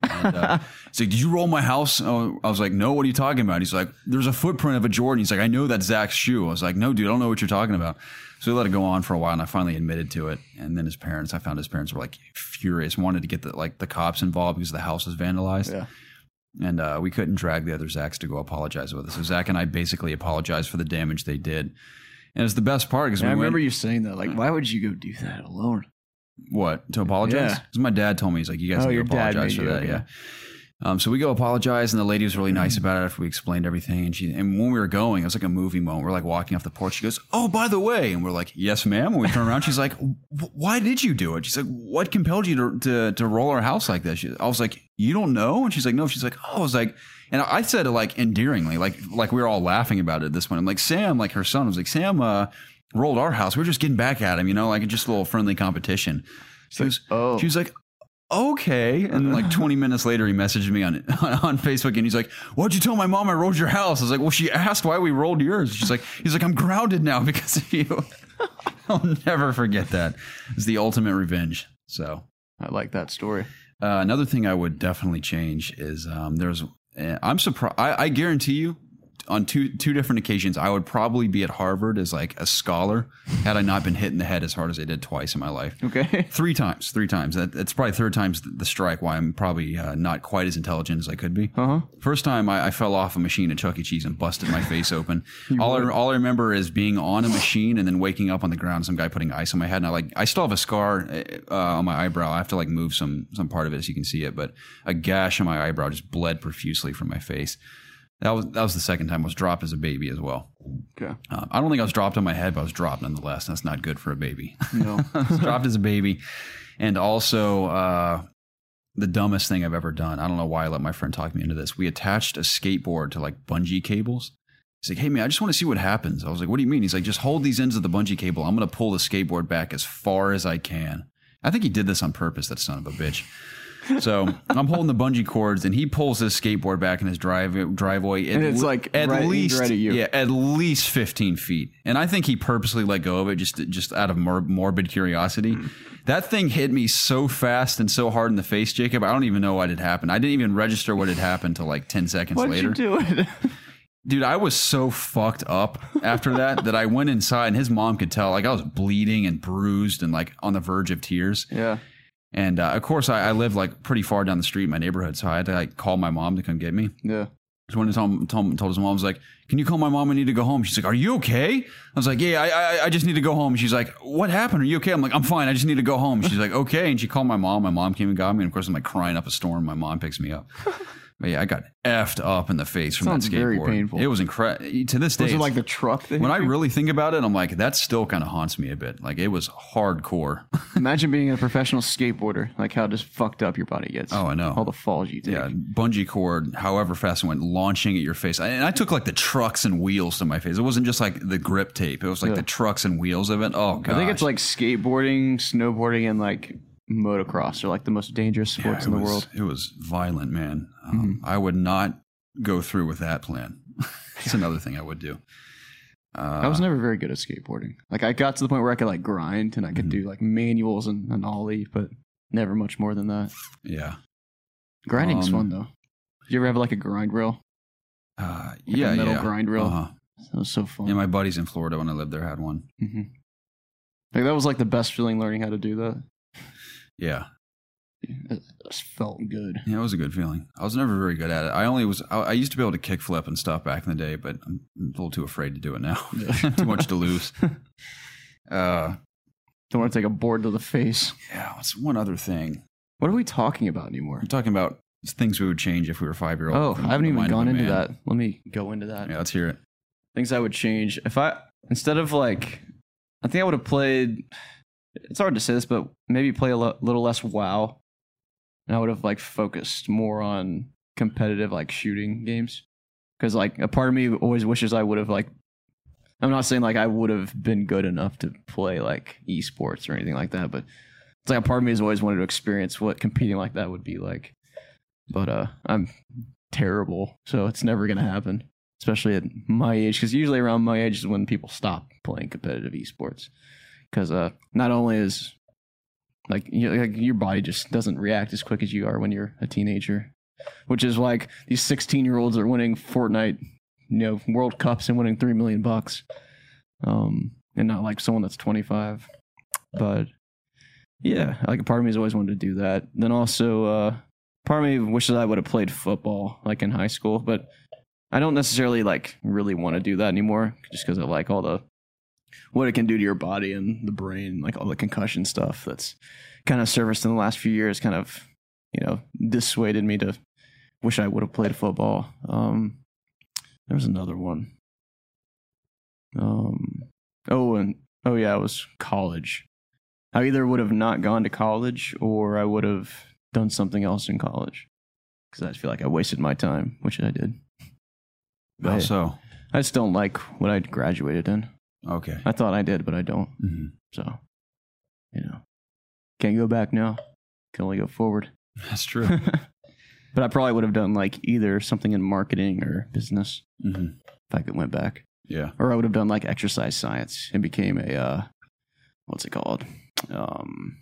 And, uh, he's like, did you roll my house? Oh, I was like, no, what are you talking about? He's like, there's a footprint of a Jordan. He's like, I know that's Zach's shoe. I was like, no, dude, I don't know what you're talking about. So we let it go on for a while, and I finally admitted to it. And then his parents, I found his parents were like furious, wanted to get the like the cops involved because the house was vandalized. Yeah. And uh, we couldn't drag the other Zachs to go apologize with us. So Zach and I basically apologized for the damage they did. And it's the best part because Yeah, we I remember went, you saying that. Like, why would you go do that alone? what, to apologize? Yeah. Because my dad told me, he's like, you guys Oh, need your to dad apologize made for you, that. okay. Yeah. Um, so we go apologize, and the lady was really nice about it after we explained everything. And she, and when we were going, it was like a movie moment. We're like walking off the porch. She goes, "Oh, by the way," and we're like, "Yes, ma'am." And we turn around. She's like, "Why did you do it?" She's like, "What compelled you to to, to roll our house like this?" She, I was like, "You don't know?" And she's like, "No." She's like, "Oh," I was like, and I said it like endearingly, like like we were all laughing about it at this point. I'm like, Sam, like her son was like, Sam uh, rolled our house. We we're just getting back at him, you know, like just a little friendly competition. She was, oh. she was like, okay. And like twenty minutes later, he messaged me on, on on Facebook, and he's like, "What'd you tell my mom I rolled your house?" I was like, "Well, she asked why we rolled yours." She's like, he's like, "I'm grounded now because of you." I'll never forget that. It's the ultimate revenge. So I like that story. uh, another thing I would definitely change is um, there's, uh, I'm surprised. I, I guarantee you, on two two different occasions, I would probably be at Harvard as like a scholar had I not been hit in the head as hard as I did twice in my life. Okay. Three times, three times. That, that's probably third time's the strike why I'm probably uh, not quite as intelligent as I could be. Uh-huh. First time I, I fell off a machine at Chuck E. Cheese and busted my face open. all I, all I remember is being on a machine and then waking up on the ground, some guy putting ice on my head. And I like, I still have a scar uh, on my eyebrow. I have to like move some, some part of it so you can see it, but a gash on my eyebrow just bled profusely from my face. That was that was the second time I was dropped as a baby as well. Okay. Um, I don't think I was dropped on my head, but I was dropped nonetheless. That's not good for a baby. No. I was dropped as a baby. And also uh, the dumbest thing I've ever done. I don't know why I let my friend talk me into this. We attached a skateboard to like bungee cables. He's like, "Hey, man, I just want to see what happens." I was like, "What do you mean?" He's like, "Just hold these ends of the bungee cable. I'm going to pull the skateboard back as far as I can." I think he did this on purpose, that son of a bitch. So I'm holding the bungee cords, and he pulls his skateboard back in his drive driveway. And it's like at right, least right at you. Yeah, at least fifteen feet. And I think he purposely let go of it just just out of mor- morbid curiosity. Mm. That thing hit me so fast and so hard in the face, Jacob. I don't even know what had happened. I didn't even register what had happened till like ten seconds Why'd later. What'd you do it? Dude, I was so fucked up after that that I went inside, and his mom could tell. Like I was bleeding and bruised and like on the verge of tears. Yeah. And uh, of course, I, I lived like pretty far down the street in my neighborhood, so I had to like call my mom to come get me. Yeah. So when I told, told, told his mom, I was like, "Can you call my mom? I need to go home." She's like, "Are you okay?" I was like, "Yeah, I, I I just need to go home." She's like, "What happened? Are you okay?" I'm like, "I'm fine. I just need to go home." She's like, "Okay." And she called my mom. My mom came and got me. And of course, I'm like crying up a storm. My mom picks me up. But yeah, I got effed up in the face from Sounds that skateboard. very painful. It was incredible. To this day, Was it like the truck thing? when I really think about it, I'm like, that still kind of haunts me a bit. Like it was hardcore. Imagine being a professional skateboarder, like how just fucked up your body gets. Oh, I know. All the falls you take. Yeah, bungee cord, however fast it went, launching at your face. And I took like the trucks and wheels to my face. It wasn't just like the grip tape. It was like Yeah. the trucks and wheels of it. Oh, God. I think it's like skateboarding, snowboarding, and like motocross are like the most dangerous sports in the was, world. It was violent, man. Um, I would not go through with that plan. It's another thing I would do. Uh, I was never very good at skateboarding. Like I got to the point where I could like grind and I could Mhm. do like manuals and an ollie, but never much more than that. Yeah. Grinding's Um, fun though. Did you ever have like a grind reel? Uh, Like yeah, a metal yeah. grind reel? Uh-huh. That was so fun. Yeah, my buddies in Florida when I lived there had one. hmm Like that was like the best feeling learning how to do that. Yeah. It just felt good. Yeah, it was a good feeling. I was never very good at it. I only was, I, I used to be able to kickflip and stuff back in the day, but I'm a little too afraid to do it now. Too much to lose. Uh, Don't want to take a board to the face. yeah, what's one other thing? What are we talking about anymore? We're talking about things we would change if we were five year old. Oh, I haven't even gone into that. Let me go into that. Yeah, let's hear it. Things I would change if I instead of like, I think I would have played. It's hard to say this, but maybe play a lo- little less WoW, and I would have like focused more on competitive like shooting games. Because like a part of me always wishes I would have like. I'm not saying like I would have been good enough to play like esports or anything like that, but it's like a part of me has always wanted to experience what competing like that would be like. But uh, I'm terrible, so it's never gonna happen. Especially at my age, because usually around my age is when people stop playing competitive esports. Because uh, not only is Like, you like your body just doesn't react as quick as you are when you're a teenager, which is like these sixteen year olds are winning Fortnite, you know, World Cups and winning three million bucks. Um, and not like someone that's twenty-five. But yeah, like a part of me has always wanted to do that. Then also, uh, part of me wishes I would have played football like in high school, but I don't necessarily like really want to do that anymore just because I like all the what it can do to your body and the brain, like all the concussion stuff that's kind of surfaced in the last few years, kind of, you know, dissuaded me to wish I would have played football. Um, there was another one. Um, oh, and oh yeah, it was college. I either would have not gone to college or I would have done something else in college because I feel like I wasted my time, which I did. But How so? I just don't like what I graduated in. Okay. I thought I did, but I don't. Mm-hmm. So, you know, can't go back now. Can only go forward. That's true. But I probably would have done like either something in marketing or business Mm-hmm. if I could went back. Yeah. Or I would have done like exercise science and became a, uh, what's it called? Um,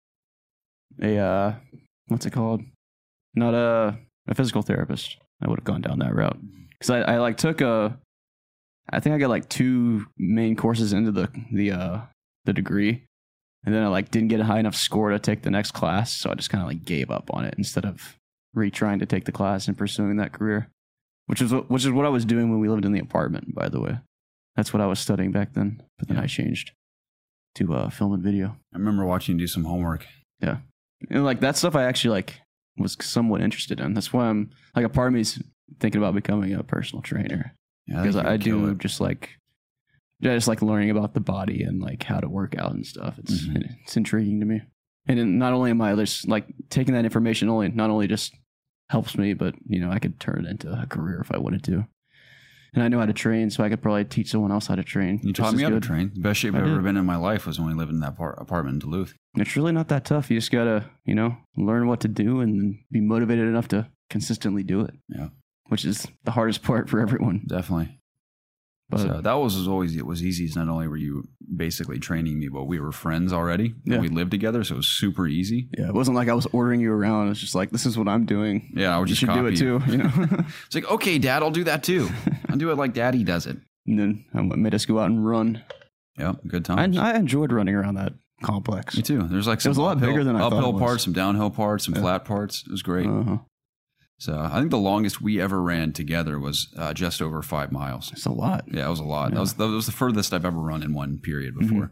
a, uh, what's it called? Not a, a physical therapist. I would have gone down that route. Because I, I like took a, I think I got like two main courses into the, the, uh, the degree. And then I like didn't get a high enough score to take the next class. So I just kind of like gave up on it instead of retrying to take the class and pursuing that career. Which is what, which is what I was doing when we lived in the apartment, by the way. That's what I was studying back then. But then Yeah. I changed to uh, film and video. I remember watching you do some homework. Yeah. And like that stuff I actually like was somewhat interested in. That's why I'm like a part of me's thinking about becoming a personal trainer. Yeah, Because think I, I you'd kill do it. just like yeah, just like learning about the body and like how to work out and stuff. It's Mhm. it's intriguing to me. And then not only am I just like taking that information only not only just helps me, but you know, I could turn it into a career if I wanted to. And I know how to train, so I could probably teach someone else how to train. You taught just me as how to good. train. The best shape I I've ever did. been in my life was when we lived in that par- apartment in Duluth. It's really not that tough. You just gotta, you know, learn what to do and be motivated enough to consistently do it. Yeah. Which is the hardest part for everyone. Definitely. But so that was as always it was easy. Not only were you basically training me, but we were friends already. Yeah. And we lived together, so it was super easy. yeah, it wasn't like I was ordering you around. It's just like, this is what I'm doing. Yeah, I would You just should do copy it you. too, you know. It's like, okay, Dad, I'll do that too. I'll do it like Daddy does it. And then I made us go out and run. Yep, good I, times. I enjoyed running around that complex. Me too. There's like some was a lot uphill, bigger than I thought uphill it was. parts, some downhill parts, some Yeah. flat parts. It was great. Uh-huh. So I think the longest we ever ran together was uh, just over five miles. It's a lot. Yeah, it was a lot. Yeah. That was that was the furthest I've ever run in one period before.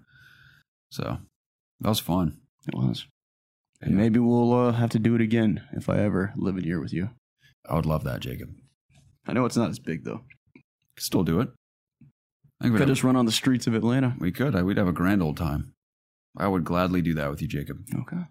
So that was fun. It was. And Yeah. maybe we'll uh, have to do it again if I ever live in here with you. I would love that, Jacob. I know it's not as big though. Could still do it. I think we'd Could have- just run on the streets of Atlanta. we could. I- We'd have a grand old time. I would gladly do that with you, Jacob. Okay.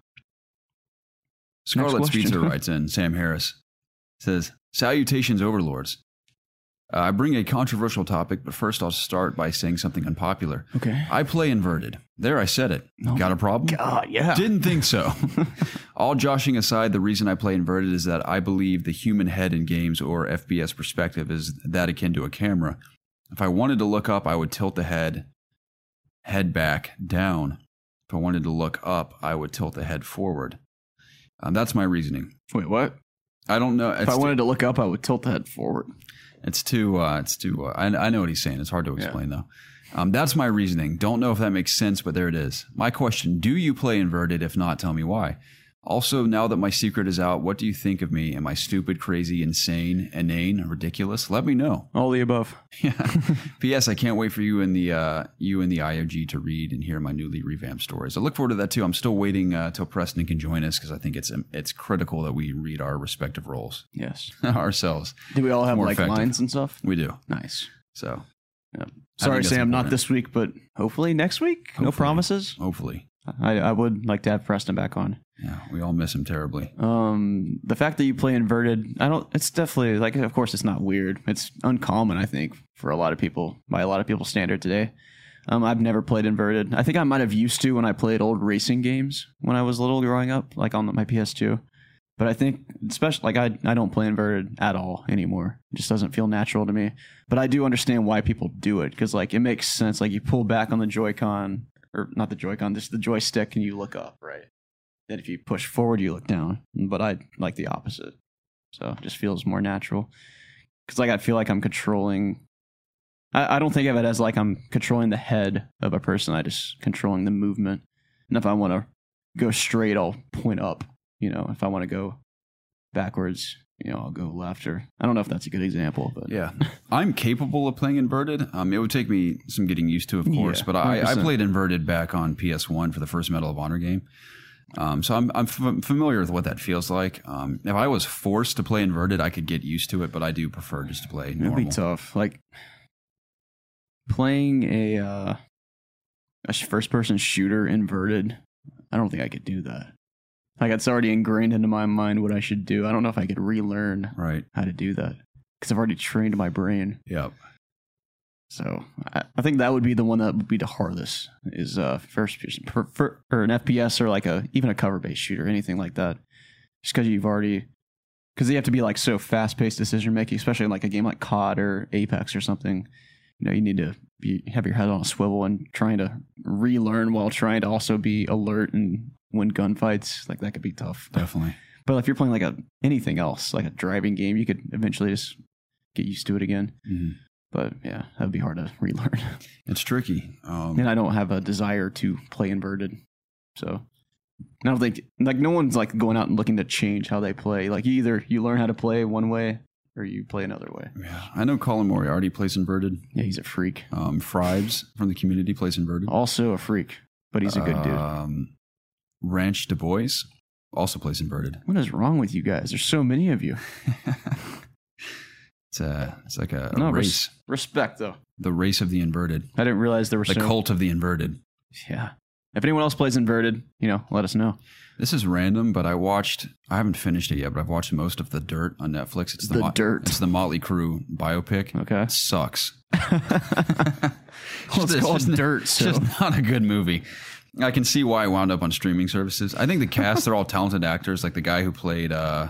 Scarlet question. Speedster writes in, Sam Harris says, Salutations, overlords. Uh, I bring a controversial topic, but first I'll start by saying something unpopular. Okay. I play inverted. There, I said it. Oh Got a problem? God, yeah. Didn't think so. All joshing aside, the reason I play inverted is that I believe the human head in games or F P S perspective is that akin to a camera. If I wanted to look up, I would tilt the head, head back, down. If I wanted to look up, I would tilt the head forward. Um, that's my reasoning. Wait, what? I don't know. If It's I too, wanted to look up, I would tilt the head forward. it's too, uh, it's too, uh, I, I know what he's saying. It's hard to explain though. Um, that's my reasoning. Don't know if that makes sense, but there it is. My question, do you play inverted? If not, tell me why. Also, now that my secret is out, what do you think of me? Am I stupid, crazy, insane, inane, ridiculous? Let me know. All the above. Yeah. P S. I can't wait for you and the uh, you and the I O G to read and hear my newly revamped stories. I look forward to that too. I'm still waiting uh, till Preston can join us because I think it's it's critical that we read our respective roles Yes. ourselves. Do we all have More like effective. lines and stuff? We do. Nice. So Yeah. I Sorry, think that's Sam, not important. this week, but hopefully next week. No Hopefully. promises. Hopefully, I, I would like to have Preston back on. yeah, we all miss him terribly. Um, the fact that you play inverted, I don't. It's definitely like, of course, it's not weird. It's uncommon, I think, for a lot of people by a lot of people's standard today. Um, I've never played inverted. I think I might have used to when I played old racing games when I was little growing up, like on my P S two. But I think, especially, like I, I don't play inverted at all anymore. It just doesn't feel natural to me. But I do understand why people do it because, like, it makes sense. Like, you pull back on the Joy-Con, or not the Joy-Con, just the joystick, and you look up, right? that if you push forward, you look down. But I like the opposite. So it just feels more natural. Because like I feel like I'm controlling. I, I don't think of it as like I'm controlling the head of a person. I just controlling the movement. And if I want to go straight, I'll point up. You know, if I want to go backwards, you know, I'll go left. Or I don't know if that's a good example, but yeah, I'm capable of playing inverted. Um, it would take me some getting used to, of course. Yeah, but I, I played inverted back on P S one for the first Medal of Honor game. Um, so I'm I'm f- familiar with what that feels like. Um, if I was forced to play inverted, I could get used to it, but I do prefer just to play normal. It'd be tough. Like playing a uh, a first person shooter inverted. I don't think I could do that. Like it's already ingrained into my mind what I should do. I don't know if I could relearn right. how to do that because I've already trained my brain. Yep. So I, I think that would be the one that would be the hardest is uh, first person for, for, or an F P S or like a even a cover based shooter, anything like that. Just because you've already because you have to be like so fast paced decision making, especially in like a game like C O D or Apex or something. You know, you need to be have your head on a swivel and trying to relearn while trying to also be alert and win gunfights. Like that could be tough. Definitely. But if you're playing like a anything else, like a driving game, you could eventually just get used to it again. Mm-hmm. But yeah, that'd be hard to relearn. It's tricky. Um, and I don't have a desire to play inverted. So I don't think, like, no one's like going out and looking to change how they play. Like, you either you learn how to play one way or you play another way. Yeah, I know Colin Moriarty plays inverted. Yeah, he's a freak. Um, Fribes from the community plays inverted. Also a freak, but he's a good dude. Um, Ranch Du Bois also plays inverted. What is wrong with you guys? There's so many of you. It's a, it's like a, a no, race. Res- respect, though. The race of the inverted. I didn't realize there were the so... cult of the inverted. Yeah. If anyone else plays inverted, you know, let us know. This is random, but I watched, I haven't finished it yet, but I've watched most of The Dirt on Netflix. It's the, The Mo- Dirt. It's the Motley Crue biopic. Okay. It sucks. Well, it's Just- called just- Dirt, It's so... just not a good movie. I can see why it wound up on streaming services. I think the cast, they're all talented actors. Like the guy who played uh,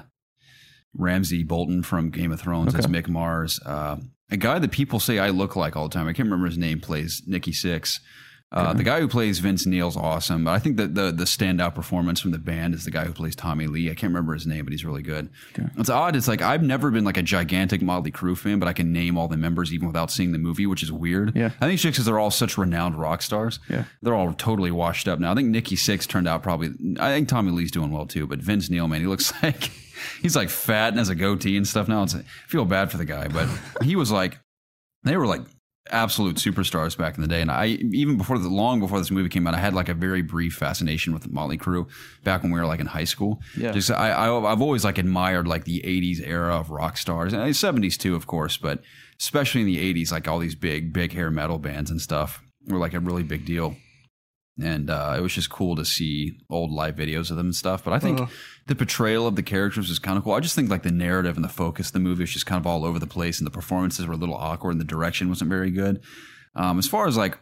Ramsay Bolton from Game of Thrones, Okay. that's Mick Mars. Uh, a guy that people say I look like all the time. I can't remember his name, plays Nikki Sixx. Uh, Okay. The guy who plays Vince Neil's awesome. But I think that the the standout performance from the band is the guy who plays Tommy Lee. I can't remember his name, but he's really good. Okay. It's odd. It's like I've never been like a gigantic Motley Crue fan, but I can name all the members even without seeing the movie, which is weird. Yeah. I think it's just because they're all such renowned rock stars. Yeah. They're all totally washed up now. I think Nikki Sixx turned out probably. I think Tommy Lee's doing well too, but Vince Neil, man, he looks like he's like fat and has a goatee and stuff now. It's, I feel bad for the guy, but he was like, they were like absolute superstars back in the day. And I, even before the, long before this movie came out, I had like a very brief fascination with Motley Crue back when we were like in high school. Yeah. Just, I, I, I've always like admired like the eighties era of rock stars and the seventies too, of course, but especially in the eighties, like all these big, big hair metal bands and stuff were like a really big deal. And uh, it was just cool to see old live videos of them and stuff. But I think Uh. the portrayal of the characters was kind of cool. I just think like the narrative and the focus of the movie was just kind of all over the place, and the performances were a little awkward, and the direction wasn't very good. Um, as far as like,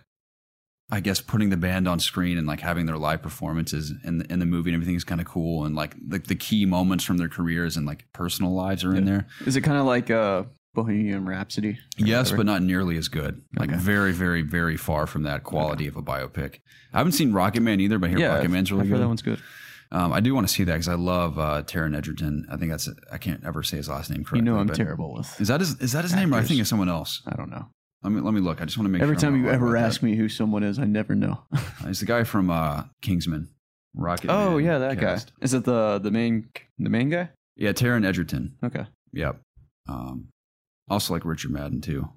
I guess putting the band on screen and like having their live performances in the, in the movie and everything is kind of cool, and like the, the key moments from their careers and like personal lives are in there. Is it kind of like uh, Bohemian Rhapsody? or Yes, whatever? but not nearly as good. Like Okay. very, very, very far from that quality of a biopic. I haven't seen Rocket Man either, but I hear yeah, Rocket Man's really I've good. heard that one's good. Um, I do want to see that because I love uh, Taron Egerton. I think that's I can't ever say his last name correctly. You know I'm but- terrible with. Is that his is that his name, or I Actors. think it's someone else? I don't know. Let me let me look. I just want to make Every sure time I'm you not ever wrong about ask me who someone is, I never know. that. He's the guy from uh, Kingsman, Rocket. Oh Man yeah, that cast. guy. Is it the the main the main guy? Yeah, Taron Egerton. Okay. Yep. Um, also like Richard Madden too.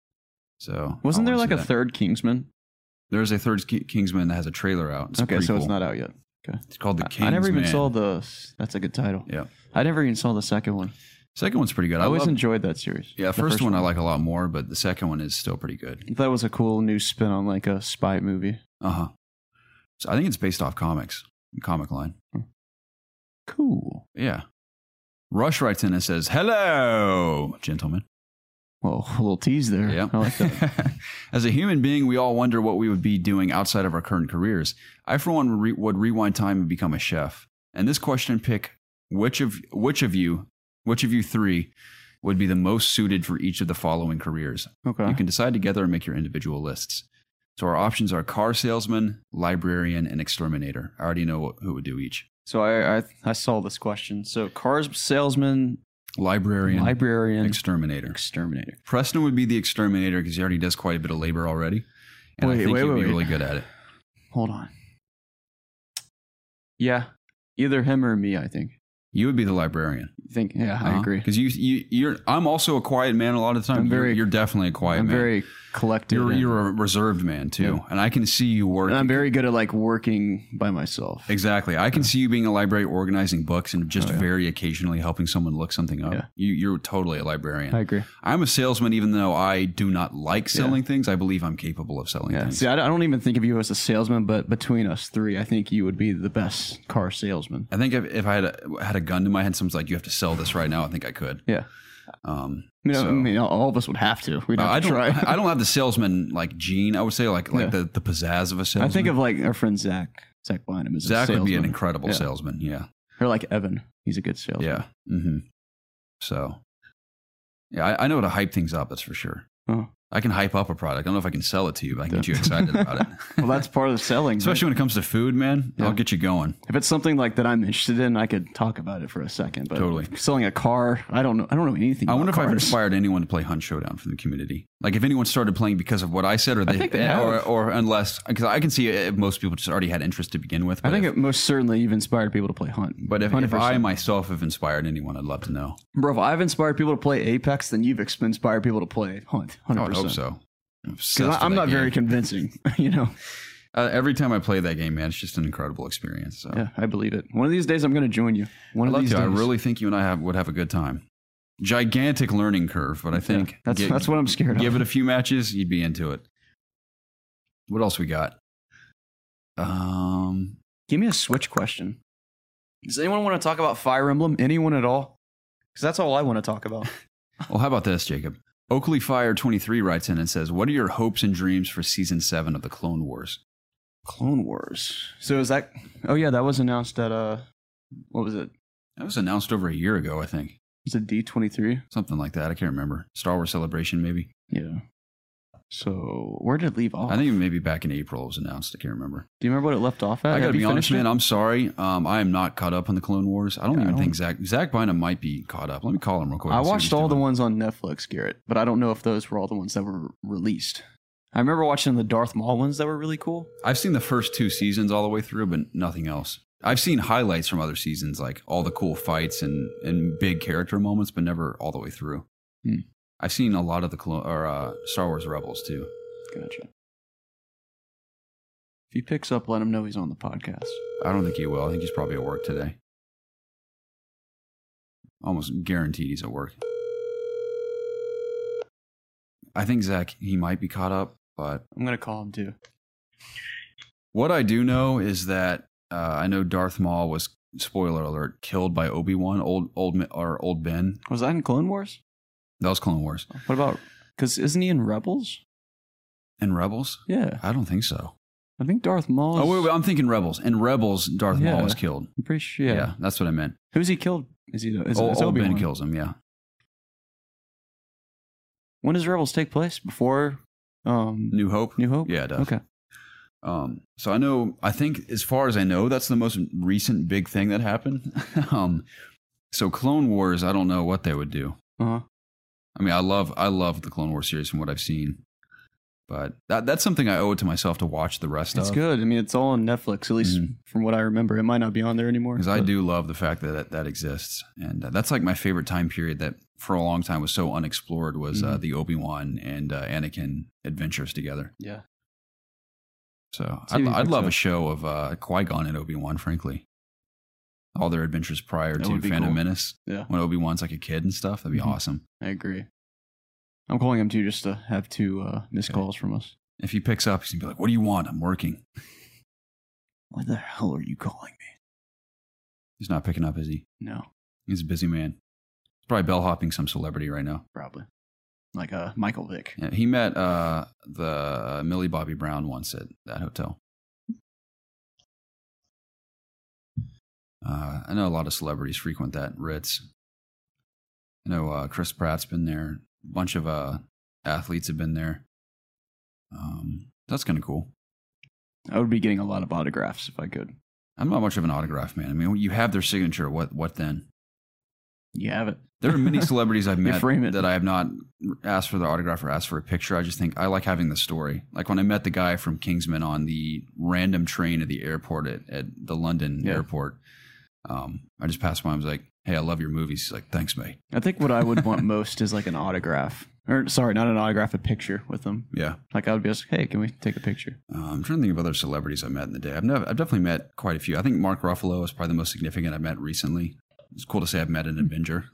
So Wasn't I there wanna like see a that. third Kingsman? There's a third Ki- Kingsman that has a trailer out. It's Okay, pretty so it's cool. not out yet. Okay. It's called the I- Kingsman. I never even saw the. That's a good title. Yeah. I never even saw the second one. Second one's pretty good. I I always love, enjoyed that series. yeah, The first, one, I like a lot more, but the second one is still pretty good. That was a cool new spin on like a spy movie. Uh huh. So I think it's based off comics, comic line. Cool. Yeah. Rush writes in and says, "Hello, gentlemen." Well, a little tease there. Yeah. I like that. As a human being, we all wonder what we would be doing outside of our current careers. I, for one, re- would rewind time and become a chef. And this question pick which of which of you, which of you three, would be the most suited for each of the following careers. Okay. You can decide together and make your individual lists. So our options are car salesman, librarian, and exterminator. I already know what, who would do each. So I, I I saw this question. So cars salesman, Librarian, librarian, exterminator. exterminator. Preston would be the exterminator because he already does quite a bit of labor already. And Wait, I think wait, he'd wait, be wait. really good at it. Hold on. Yeah, either him or me. I think. You would be the librarian. You think? Yeah, I agree. Because you, you, you're. I'm also a quiet man a lot of the time. I'm very- you're, you're definitely a quiet I'm man. very collected. You're, and- you're a reserved man too, Yeah. and I can see you work. and I'm very good at like working by myself. Exactly. I can see you being a library, organizing books, and just Oh, yeah. very occasionally helping someone look something up. Yeah. You, you're totally a librarian. I agree. I'm a salesman, even though I do not like selling things. I believe I'm capable of selling Yeah. things. See, I I don't even think of you as a salesman, but between us three, I think you would be the best car salesman. I think if, if I had a, had a gun to my head, someone's like, "You have to sell this right now." I think I could. Yeah. Um, I mean, so- I mean, all of us would have to. We'd have I to don't. try. I don't have the salesman like gene. I would say like like Yeah. the, the pizzazz of a salesman. I think of like our friend Zach. Zach Bynum is a Zach would be an salesman. incredible Yeah. salesman. Yeah. Or like Evan. He's a good salesman. Yeah. Mm-hmm. So, yeah, I, I know how to hype things up. That's for sure. Oh. I can hype up a product. I don't know if I can sell it to you, but I can Yeah. get you excited about it. Well, that's part of the selling. Especially when it comes to food, man. Yeah. I'll get you going. If it's something like that I'm interested in, I could talk about it for a second. But Totally. selling a car, I don't know. I don't know anything. I about wonder if I've cars. inspired anyone to play Hunt Showdown from the community. Like if anyone started playing because of what I said, or they, think they or, have. or unless because I can see if most people just already had interest to begin with. I but think if, it most certainly you've inspired people to play Hunt. but if, if one hundred I percent. myself have inspired anyone, I'd love to know. Bro, if I've inspired people to play Apex, then you've ex- inspired people to play Hunt. I one hundred would percent. hope so. I'm, obsessed Because with I'm that not game. very convincing, you know. Uh, every time I play that game, man, it's just an incredible experience. So Yeah, I believe it. One of these days, I'm going to join you. One I'd of love these to. days. I really think you and I have, would have a good time. Gigantic learning curve, but I think Yeah, that's gi- that's what I'm scared give of. it a few matches, you'd be into it. What else we got? Um, Give me a Switch question. Does anyone want to talk about Fire Emblem? Anyone at all? Because that's all I want to talk about. well, how about this, Jacob? Oakley Fire twenty-three writes in and says, "What are your hopes and dreams for season seven of the Clone Wars?" Clone Wars. So is that? Oh yeah, that was announced at uh, what was it? That was announced over a year ago, I think. Was it D twenty-three? Something like that. I can't remember. Star Wars Celebration, maybe. Yeah. So where did it leave off? I think maybe back in April it was announced. I can't remember. Do you remember what it left off at? I gotta Have be you honest, finished man. it? I'm sorry. Um, I am not caught up on the Clone Wars. I don't Yeah, I even don't- think Zach Zach Bynum might be caught up. Let me call him real quick. I and see what watched he's all the doing. ones on Netflix, Garrett, but I don't know if those were all the ones that were released. I remember watching the Darth Maul ones that were really cool. I've seen the first two seasons all the way through, but nothing else. I've seen highlights from other seasons, like all the cool fights and, and big character moments, but never all the way through. Hmm. I've seen a lot of the Clo- or uh, Star Wars Rebels too. Gotcha. If he picks up, let him know he's on the podcast. I don't think he will. I think he's probably at work today. Almost guaranteed he's at work. I think Zach, he might be caught up, but I'm gonna call him too. what I do know is that uh, I know Darth Maul was, spoiler alert, killed by Obi-Wan, old old Mi- or old Ben. Was that in Clone Wars? That was Clone Wars. What about? Because isn't he in Rebels? And Rebels? Yeah, I don't think so. I think Darth Maul. Is, Oh, wait, wait, I'm thinking Rebels. In Rebels, Darth Yeah. Maul was killed. I'm pretty sure. Yeah. Yeah. that's what I meant. Who's he killed? Is he? Is, Old, it's old Ben Obi-Wan. kills him, yeah. When does Rebels take place? Before um, New Hope? New Hope? Yeah, it does. Okay. Um, so I know, I think as far as I know, that's the most recent big thing that happened. um, so Clone Wars, I don't know what they would do. Uh huh. I mean, I love, I love the Clone Wars series from what I've seen, but that that's something I owe it to myself to watch the rest It's of. good. I mean, it's all on Netflix, at least Mhm. from what I remember. It might not be on there anymore. Because I but- do love the fact that that, that exists, and uh, that's like my favorite time period that for a long time was so unexplored was uh, Mhm. the Obi-Wan and uh, Anakin adventures together. Yeah. So See I'd, if he I'd picks love up. a show of uh, Qui-Gon and Obi-Wan, frankly. All their adventures prior That to would be Phantom cool. Menace, Yeah. when Obi-Wan's like a kid and stuff. That'd be Mhm. awesome. I agree. I'm calling him too just to have two uh, missed Okay. calls from us. If he picks up, he's gonna be like, "What do you want? I'm working." Why the hell are you calling me? He's not picking up, is he? No, He's a busy man. He's probably bellhopping some celebrity right now. probably. Like uh, Michael Vick. Yeah, he met uh, the Millie Bobby Brown once at that hotel. Uh, I know a lot of celebrities frequent that Ritz. I know uh, Chris Pratt's been there. A bunch of uh, athletes have been there. Um, that's kind of cool. I would be getting a lot of autographs if I could. I'm not much of an autograph man. I mean, when you have their signature, what what then? You have it. There are many celebrities I've met frame it. that I have not asked for their autograph or asked for a picture. I just think I like having the story. Like when I met the guy from Kingsman on the random train at the airport at, at the London Yeah. airport, um, I just passed by and was like, hey, I love your movies. He's like, thanks, mate. I think what I would want most is like an autograph. Or sorry, not an autograph, a picture with them. Yeah. Like I would be just, hey, can we take a picture? Uh, I'm trying to think of other celebrities I met in the day. I've, never, I've definitely met quite a few. I think Mark Ruffalo is probably the most significant I've met recently. It's cool to say I've met an Avenger.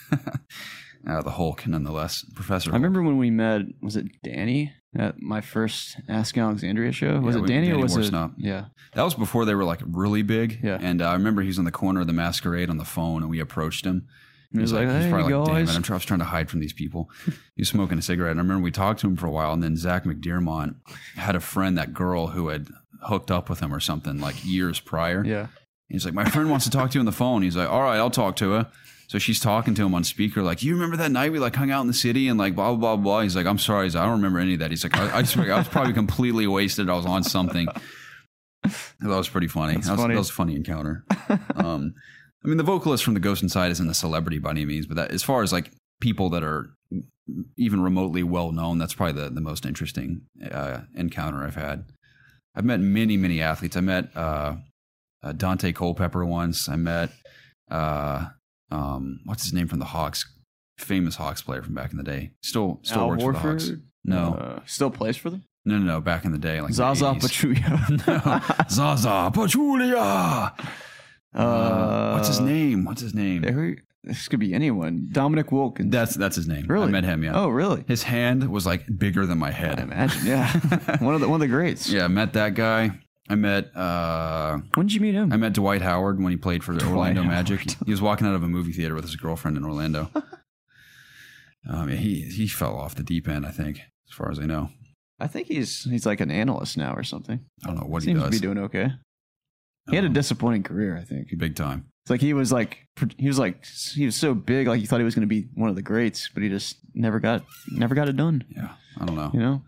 uh, the Hulk, nonetheless. Professor I Hulk. remember when we met, was it Danny at my first Ask Alexandria show? Was Yeah, it we- Danny, Danny or was Worsnop. it? Yeah. That was before they were like really big. Yeah. And uh, I remember he was on the corner of the Masquerade on the phone and we approached him. He was like, he's hey, probably like, damn guys. it, I'm try- I was trying to hide from these people. He was smoking a cigarette. And I remember we talked to him for a while, and then Zach McDermott had a friend, that girl who had hooked up with him or something like years prior. Yeah. He's like, my friend wants to talk to you on the phone. He's like, all right, I'll talk to her. So she's talking to him on speaker, like, you remember that night we like hung out in the city and like blah, blah, blah, blah. He's like, I'm sorry. He's like, I don't remember any of that. He's like, I, I, just, I was probably completely wasted. I was on something. That was pretty funny. That's That was, funny. that was a funny encounter. Um, I mean, the vocalist from the Ghost Inside isn't a celebrity by any means, but that, as far as like people that are even remotely well known, that's probably the, the most interesting uh, encounter I've had. I've met many, many athletes. I met uh, uh, Dante Culpepper once. I met, uh, um, what's his name from the Hawks? Famous Hawks player from back in the day. Still, still Al works for the Hawks. Horford? No, Uh, still plays for them? no, no, no. Back in the day, like the Zaza eighties. Pachulia. No, Zaza Pachulia. Uh, what's his name? What's his name? Who- This could be anyone. Dominic Wilkins. That's that's his name. Really? I met him. Yeah. Oh, really? His hand was like bigger than my I head. imagine. Yeah. one of the one of the greats. Yeah, I met that guy. I met uh, When did you meet him? I met Dwight Howard when he played for the Dwight Orlando Howard. Magic. He was walking out of a movie theater with his girlfriend in Orlando. um, yeah, he he fell off the deep end, I think, as far as I know. I think he's he's like an analyst now or something. I don't know what Seems he does. to be doing okay. He had a Um, disappointing career, I think. big time. It's like he was like he was like he was so big, like you thought he was going to be one of the greats, but he just never got never got it done. Yeah, I don't know. You know,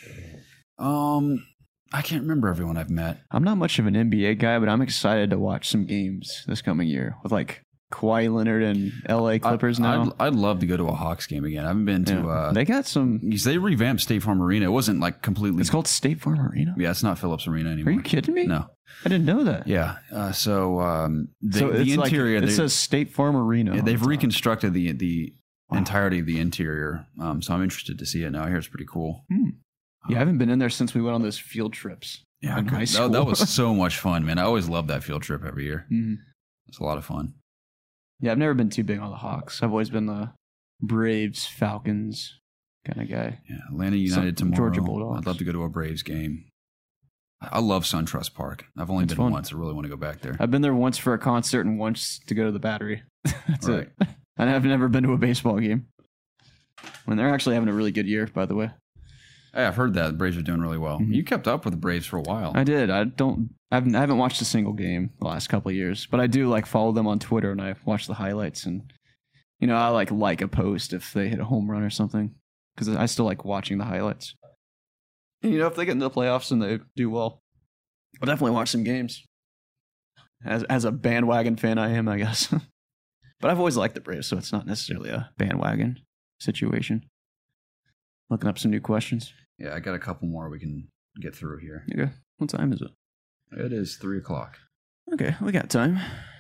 Um, I can't remember everyone I've met. I'm not much of an N B A guy, but I'm excited to watch some games this coming year with like Kawhi Leonard and L A Clippers I, now. I'd, I'd love to go to a Hawks game again. I haven't been to. Yeah. Uh, they got some. because they revamped State Farm Arena. It wasn't like completely. It's called State Farm Arena. Yeah, it's not Phillips Arena Are anymore. you kidding me? No. I didn't know that. Yeah. Uh, so um, the, so the it's like- interior. it they, says State Farm Arena. yeah, on they've the top. reconstructed the the Wow. entirety of the interior. Um, so I'm interested to see it now. I hear it's pretty cool. Yeah, I haven't been in there since we went on those field trips. Yeah, in good. high That- school. That, was so much fun, man. I always love that field trip every year. Mhm. It's a lot of fun. Yeah, I've never been too big on the Hawks. I've always been the Braves, Falcons kind of guy. Yeah, Atlanta United Some tomorrow. Georgia Bulldogs. I'd love to go to a Braves game. I I love SunTrust Park. I've only It's been fun. once. I really want to go back there. I've been there once for a concert and once to go to the Battery. That's Right. it. And I've never been to a baseball game. When they're actually having a really good year, by the way. Hey, I've heard that the Braves are doing really well. Mhm. You kept up with the Braves for a while. I did. I don't. I haven't, I haven't watched a single game the last couple of years, but I do like follow them on Twitter and I watch the highlights and you know I like like a post if they hit a home run or something because I still like watching the highlights. And, you know, if they get into the playoffs and they do well, I'll definitely watch some games. As as a bandwagon fan, I am, I guess. But I've always liked the Braves, so it's not necessarily a bandwagon situation. Looking up some new questions. Yeah, I got a couple more we can get through here. Okay, what time is it? It is three o'clock. Okay, we got time.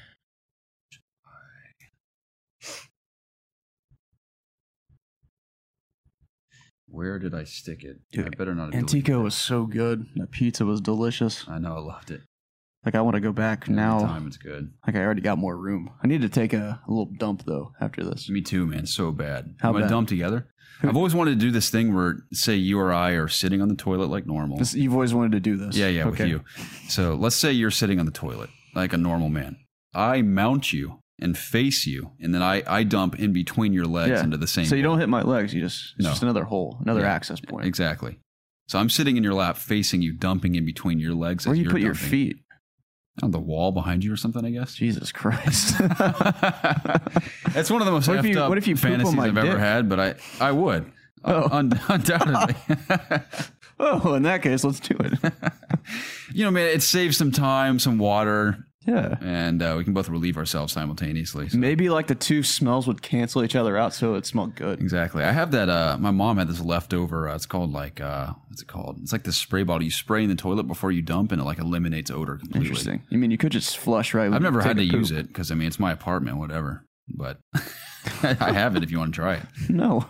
Where did I stick it? Dude, I better not. have deleted Antico it. was so good. That pizza was delicious. I know. I loved it. Like I want to go back Every now. time it's good. Like I already got more room. I need to take a, a little dump though after this. Me too, man. So bad. How I'm gonna bad? dump together. I've always wanted to do this thing where, say, you or I are sitting on the toilet like normal. This, you've always wanted to do this. Yeah, yeah, Okay. with you. So let's say you're sitting on the toilet like a normal man. I mount you and face you, and then I, I dump in between your legs Yeah. into the same. So you hole. don't hit my legs. You just it's No. just another hole, another Yeah. access point. Exactly. So I'm sitting in your lap, facing you, dumping in between your legs. Where as you you're put your dumping. feet? On the wall behind you or something, I guess. Jesus Christ. It's one of the most What if effed you- up what if you poop on fantasies my I've ever dick? had, but I, I would. Oh. Un- undoubtedly. Oh, in that case, let's do it. You know, man, it saves some time, some water, Yeah. and uh, we can both relieve ourselves simultaneously. So. Maybe like the two smells would cancel each other out so it smelled good. Exactly. I have that. Uh, my mom had this leftover. Uh, it's called like, uh, what's it called? It's like this spray bottle you spray in the toilet before you dump, and it like eliminates odor completely. Interesting. You mean you could just flush right? when I've you never take had a to poop. use it because I mean it's my apartment, whatever. But I have it if you want to try it. No.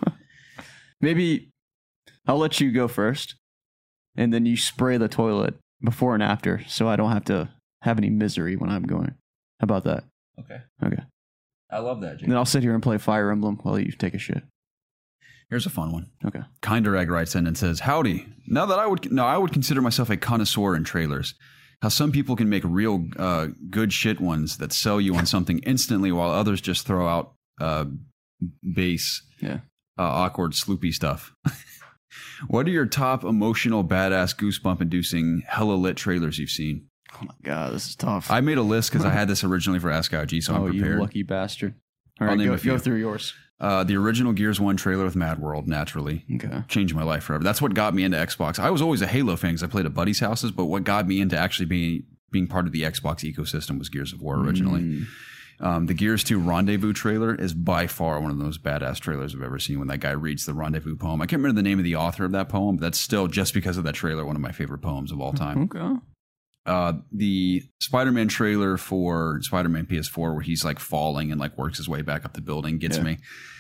Maybe I'll let you go first, and then you spray the toilet before and after, so I don't have to have any misery when I'm going. How about that? Okay. Okay. I love that, Jake. Then I'll sit here and play Fire Emblem while you take a shit. Here's a fun one. Okay. Kindereg writes in and says, "Howdy. Now that I would no, I would consider myself a connoisseur in trailers. How some people can make real uh, good shit ones that sell you on something instantly, while others just throw out uh, base, Yeah. uh, awkward, sloopy stuff. What are your top emotional, badass, goosebump-inducing, hella lit trailers you've seen?" Oh my god, this is tough. I made a list because I had this originally for Ask I G, so oh, I'm prepared. you lucky bastard. All I'll right, name go, a few. go through yours. Uh, the original Gears one trailer with Mad World, naturally. Okay. Changed my life forever. That's what got me into Xbox. I was always a Halo fan because I played at buddies' houses, but what got me into actually being being part of the Xbox ecosystem was Gears of War originally. Mm. Um, the Gears two Rendezvous trailer is by far one of the most badass trailers I've ever seen when that guy reads the Rendezvous poem. I can't remember the name of the author of that poem, but that's still, just because of that trailer, one of my favorite poems of all time. Okay. Uh, the Spider-Man trailer for Spider-Man P S four, where he's like falling and like works his way back up the building, gets Yeah. me.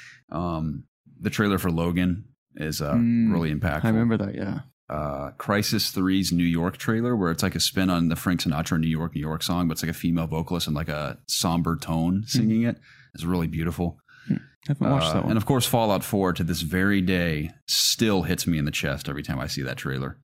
Um, the trailer for Logan is uh, Mm, really impactful. I remember that, yeah. Uh, Crisis three's New York trailer, where it's like a spin on the Frank Sinatra New York, New York song, but it's like a female vocalist and like a somber tone singing it. It's really beautiful. I haven't watched Uh, that one. And of course, Fallout four to this very day still hits me in the chest every time I see that trailer.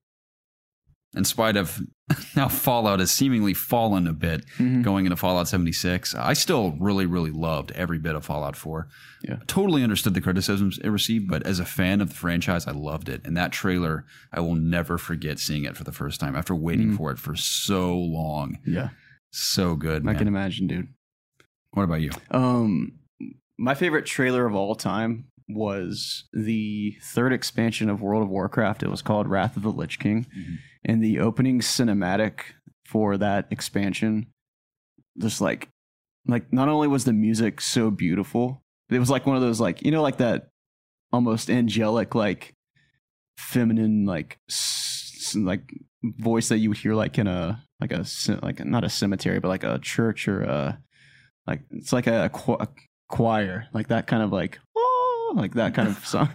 In spite of now Fallout has seemingly fallen a bit Mhm. going into Fallout seventy-six, I still really, really loved every bit of Fallout four. Yeah. Totally understood the criticisms it received, but as a fan of the franchise, I loved it. And that trailer, I will never forget seeing it for the first time after waiting Mm. for it for so long. Yeah. So good, I man. can imagine, dude. What about you? Um, my favorite trailer of all time was the third expansion of World of Warcraft. It was called Wrath of the Lich King. Mhm. And the opening cinematic for that expansion, just like, like not only was the music so beautiful, it was like one of those, like, you know, like that almost angelic, like feminine, like, s- like voice that you would hear like in a, like a, ce- like not a cemetery, but like a church or a, like, it's like a, qu- a choir, like that kind of like, oh, like that kind of song.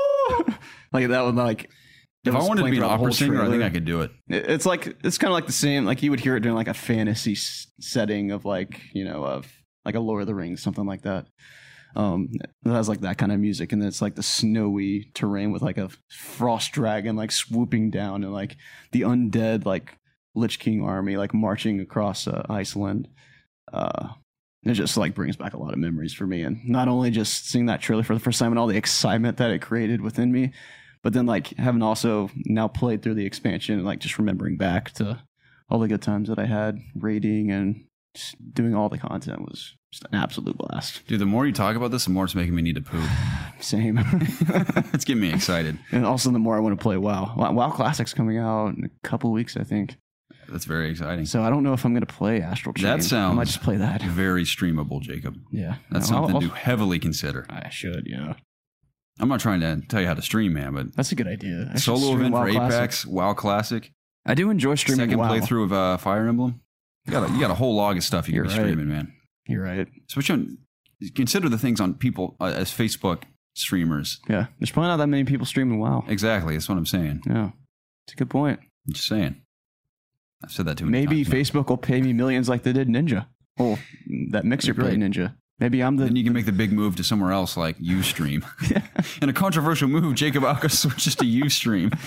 Like that would like, If I was wanted to playing be an throughout the whole opera singer, I think trailer. I could do it. It- It's like it's kind of like the same. Like you would hear it during like a fantasy s- setting of like you know of like a Lord of the Rings, something like that. Um, it has like that kind of music, and then it's like the snowy terrain with like a frost dragon like swooping down, and like the undead like Lich King army like marching across uh, Iceland. Uh, it just like brings back a lot of memories for me, and not only just seeing that trailer for the first time and all the excitement that it created within me. But then, like, having also now played through the expansion and, like, just remembering back to all the good times that I had raiding and just doing all the content was just an absolute blast. Dude, the more you talk about this, the more it's making me need to poop. Same. It's getting me excited. And also, the more I want to play WoW. WoW WoW Classic's coming out in a couple weeks, I think. That's very exciting. So I don't know if I'm going to play Astral Chain. That sounds I might just play that. very streamable, Jacob. Yeah. That's No, I'll- something I'll- to heavily consider. I should, yeah. I'm not trying to tell you how to stream, man, but That's a good idea. I should solo stream event WoW for Classic. Apex, WoW Classic, I do enjoy streaming second WoW. playthrough of uh, Fire Emblem. You got, a, you got a whole log of stuff you You're can be right. streaming, man. You're right. Especially on, consider the things on people uh, as Facebook streamers. Yeah. There's probably not that many people streaming WoW. Exactly. That's what I'm saying. Yeah. It's a good point. I'm just saying. I've said that too many Maybe times. now. Facebook will pay me millions like they did Ninja. Oh, that Mixer That'd be play Ninja. Maybe I'm the. Then you can make the big move to somewhere else like Ustream. In a controversial move, Jacob Alka switches to Ustream.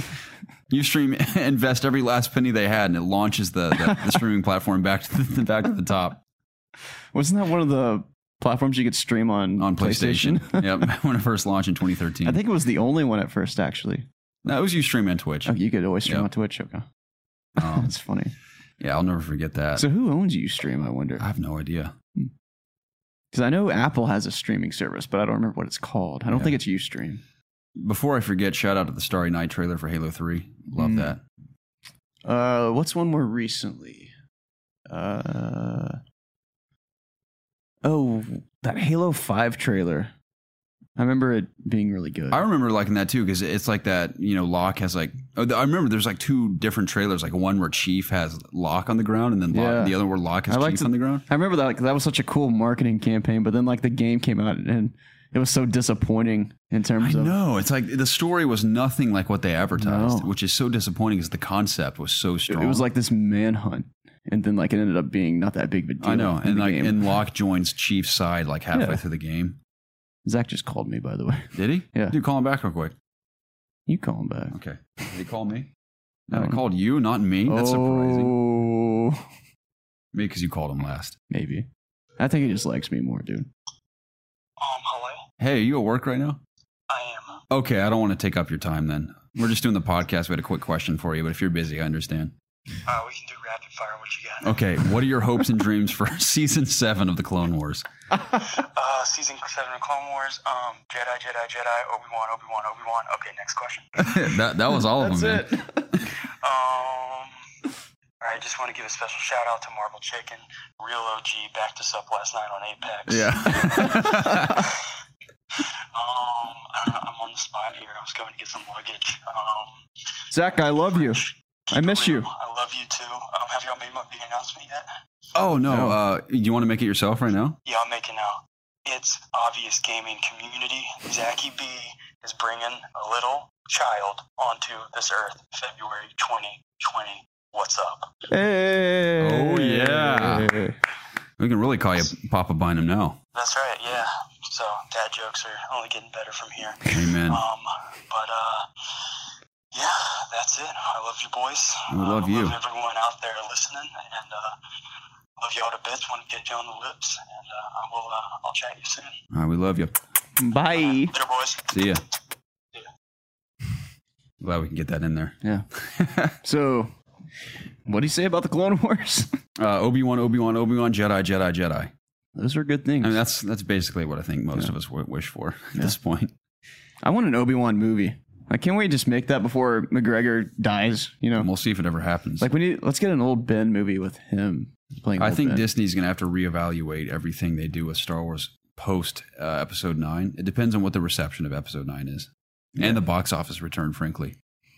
Ustream invest every last penny they had, and it launches the, the, the streaming platform back to the back to the top Wasn't that one of the platforms you could stream on on PlayStation. Yep, when it first launched in twenty thirteen. I think it was the only one at first, actually. No, it was Ustream and Twitch. Oh, you could always stream Yep. on Twitch. Okay, Um, that's funny. yeah, I'll never forget that. So who owns Ustream? I wonder. I have no idea. Because I know Apple has a streaming service, but I don't remember what it's called. I don't Yeah. think it's Ustream. before I forget, shout out to the Starry Night trailer for Halo three. Love Mm. that. Uh, what's one more recently? Uh, oh, that Halo five trailer. I remember it being really good. I remember liking that too because it's like that. You know, Locke has like. Oh, I remember there's like two different trailers. Like one where Chief has Locke on the ground, and then Locke, Yeah. the other where Locke has I liked Chief it. on the ground. I remember that. Like, that was such a cool marketing campaign, but then like the game came out and it was so disappointing in terms I of. know it's like the story was nothing like what they advertised, No. which is so disappointing because the concept was so strong. It was like this manhunt, and then like it ended up being not that big of a deal. I know, in and the like game. and Locke joins Chief's side like halfway Yeah. through the game. Zach just called me, by the way. Did he? Yeah. Dude, call him back real quick. You call him back. Okay. Did he call me? No, I I don't called you, not me. That's surprising. Oh, Maybe because you called him last. maybe. I think he just likes me more, dude. Um, hello? Hey, are you at work right now? I am. Okay, I don't want to take up your time then. We're just doing the podcast. We had a quick question for you, but if you're busy, I understand. Uh, we can do rapid fire. What you got? Okay, what are your hopes and dreams for season seven of the Clone Wars? Uh, season seven of Clone Wars. Um, Jedi, Jedi, Jedi, Obi-Wan, Obi-Wan, Obi-Wan. Okay, next question. that that was all of them, man. Um, all right, just want to give a special shout out to Marble Chicken, real O G, backed us up last night on Apex. Yeah. Um, I don't know, I'm on the spot here. I was going to get some luggage. Um, Zach, I love you. keep I it miss real. you. I love you too. Um, have y'all made my big announcement yet? Oh no. No. Uh, you want to make it yourself right now? Yeah, I'll make it now. It's Obvious Gaming Community. Zachy B is bringing a little child onto this earth February twenty twenty. What's up? Hey. Oh, yeah. We can really call you Papa Bynum now. That's right, yeah. So dad jokes are only getting better from here. Amen. Um, but uh, yeah, that's it. I love you, boys. We love uh, you. Love everyone out there listening, and uh, love y'all to bits. Want to get you on the lips, and uh, I will. Uh, I'll chat you soon. All right, we love you. Bye. Later, boys. See ya. See ya. Glad we can get that in there. Yeah. So, what do you say about the Clone Wars? Uh, Obi-Wan, Obi-Wan, Obi-Wan, Jedi, Jedi, Jedi. Those are good things. I mean, that's that's basically what I think most Yeah. of us w- wish for at Yeah. this point. I want an Obi-Wan movie. Like, can't we just make that before McGregor dies? You know, And we'll see if it ever happens. like we need. Let's get an old Ben movie with him playing. I old think Ben. Disney's going to have to reevaluate everything they do with Star Wars post uh, Episode nine. It depends on what the reception of Episode nine is. Yeah. And the box office return, frankly.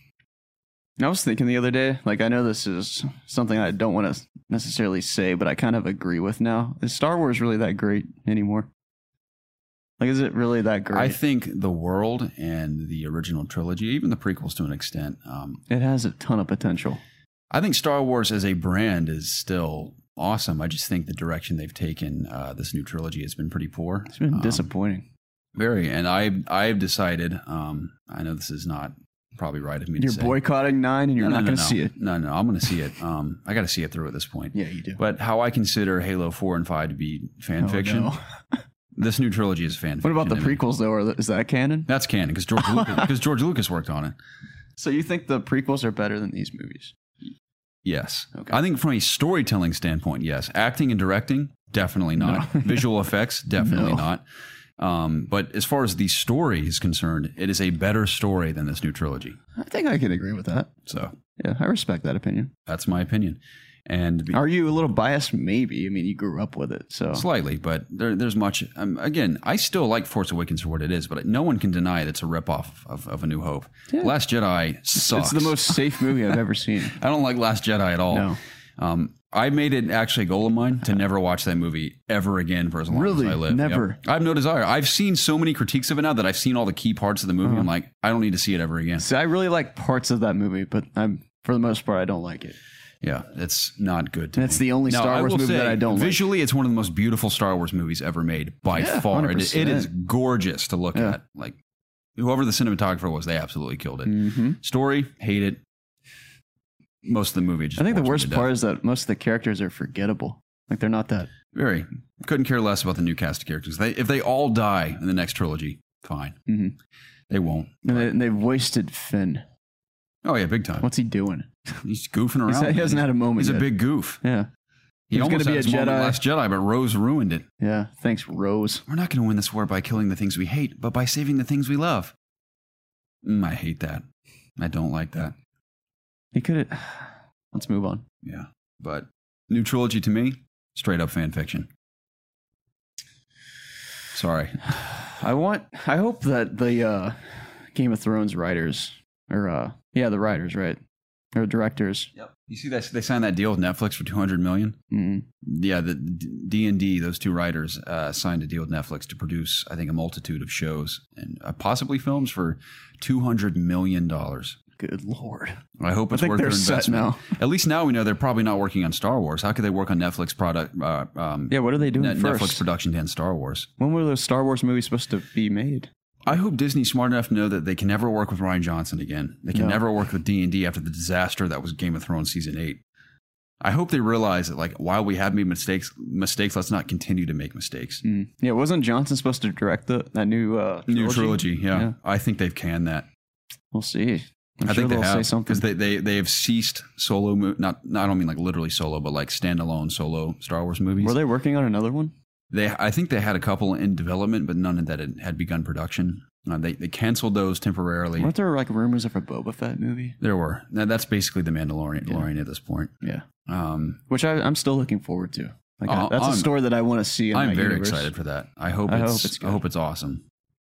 I was thinking the other day, like, I know this is something I don't want to necessarily say, but I kind of agree with now. Is Star Wars really that great anymore? Like, is it really that great? I think the world and the original trilogy, even the prequels to an extent, um, it has a ton of potential. I think Star Wars as a brand is still awesome. I just think the direction they've taken uh, this new trilogy has been pretty poor. It's been Um, disappointing. Very. And I've, I've decided, um, I know this is not probably right of me You're to say. boycotting nine and you're No, no, not no, going to no. see it. No, no, I'm going to see it. Um, I got to see it through at this point. Yeah, you do. But how I consider Halo four and five to be fan Oh, fiction, no. this new trilogy is fan What fiction. about the to me. prequels, though? Are th- is that canon? That's canon because George, Lucas, because George Lucas worked on it. So you think the prequels are better than these movies? Yes. Okay. I think from a storytelling standpoint, yes. Acting and directing, definitely not. No. Visual effects, definitely No. not. Um, but as far as the story is concerned, it is a better story than this new trilogy. I think I can agree with that. So Yeah, I respect that opinion. that's my opinion. And be- Are you a little biased? Maybe. I mean, you grew up with it, so slightly, but there, there's much. Um, again, I still like Force Awakens for what it is, but no one can deny that it's a ripoff of, of A New Hope. Yeah. Last Jedi sucks. it's the most safe movie I've ever seen. I don't like Last Jedi at all. No. Um, I made it actually a goal of mine to never watch that movie ever again for as long Really? as I live. Never? Yep. I have no desire. I've seen so many critiques of it now that I've seen all the key parts of the movie. Uh-huh. I'm like, I don't need to see it ever again. See, I really like parts of that movie, but I'm for the most part I don't like it. Yeah, it's not good to That's me. the only Now, Star I Wars will movie say, that I don't like. visually, it's one of the most beautiful Star Wars movies ever made by Yeah, far. one hundred It, percent. it is gorgeous to look Yeah. at. Like whoever the cinematographer was, they absolutely killed it. Mm-hmm. Story, hate it. Most of the movie. Just I think the bores me worst to part death. is that most of the characters are forgettable. Like they're not that. Very. Couldn't care less about the new cast of characters. They, if they all die in the next trilogy, fine. Mhm. They won't. And, they, and they've wasted Finn. Oh yeah, big time. What's he doing? He's goofing He's, around. he hasn't had a moment. He's a yet. big goof. Yeah. He, He was almost gonna had be his a moment Jedi. Last Jedi, but Rose ruined it. Yeah. Thanks, Rose. We're not going to win this war by killing the things we hate, but by saving the things we love. Mm, I hate that. I don't like that. He could have. Let's move on. Yeah. But new trilogy to me, straight up fan fiction. Sorry. I want. I hope that the uh, Game of Thrones writers, or uh, yeah, the writers, right, or directors. Yep. You see that they signed that deal with Netflix for two hundred million dollars? Mm-hmm. Yeah, the D and D, those two writers uh, signed a deal with Netflix to produce, I think, a multitude of shows and uh, possibly films for two hundred million dollars. Good Lord. I hope it's I think worth they're their set investment. now. At least now we know they're probably not working on Star Wars. How could they work on Netflix product? Uh, um, Yeah, what are they doing Net- first? Netflix production and Star Wars. When were those Star Wars movies supposed to be made? I hope Disney's smart enough to know that they can never work with Rian Johnson again. They can No. never work with D and D after the disaster that was Game of Thrones season eight. I hope they realize that, like, while we have made mistakes, mistakes, let's not continue to make mistakes. Mm. Yeah, wasn't Johnson supposed to direct the that new uh, trilogy? New trilogy, yeah. Yeah. I think they've canned that. We'll see. I'm I sure think they they'll have say something. because they, they they have ceased solo. Mo- not, not I don't mean like literally solo, but like standalone solo Star Wars movies. Were they working on another one? They, I think they had a couple in development, but none of that had, had begun production. Uh, they they canceled those temporarily. Weren't there like rumors of a Boba Fett movie? There were. Now, that's basically the Mandalorian Yeah. Mandalorian at this point. Yeah, Um, which I, I'm still looking forward to. Like I- Uh, that's I'm- a story that I want to see. In I'm my very universe. excited for that. I hope I it's, hope it's good. I hope it's awesome.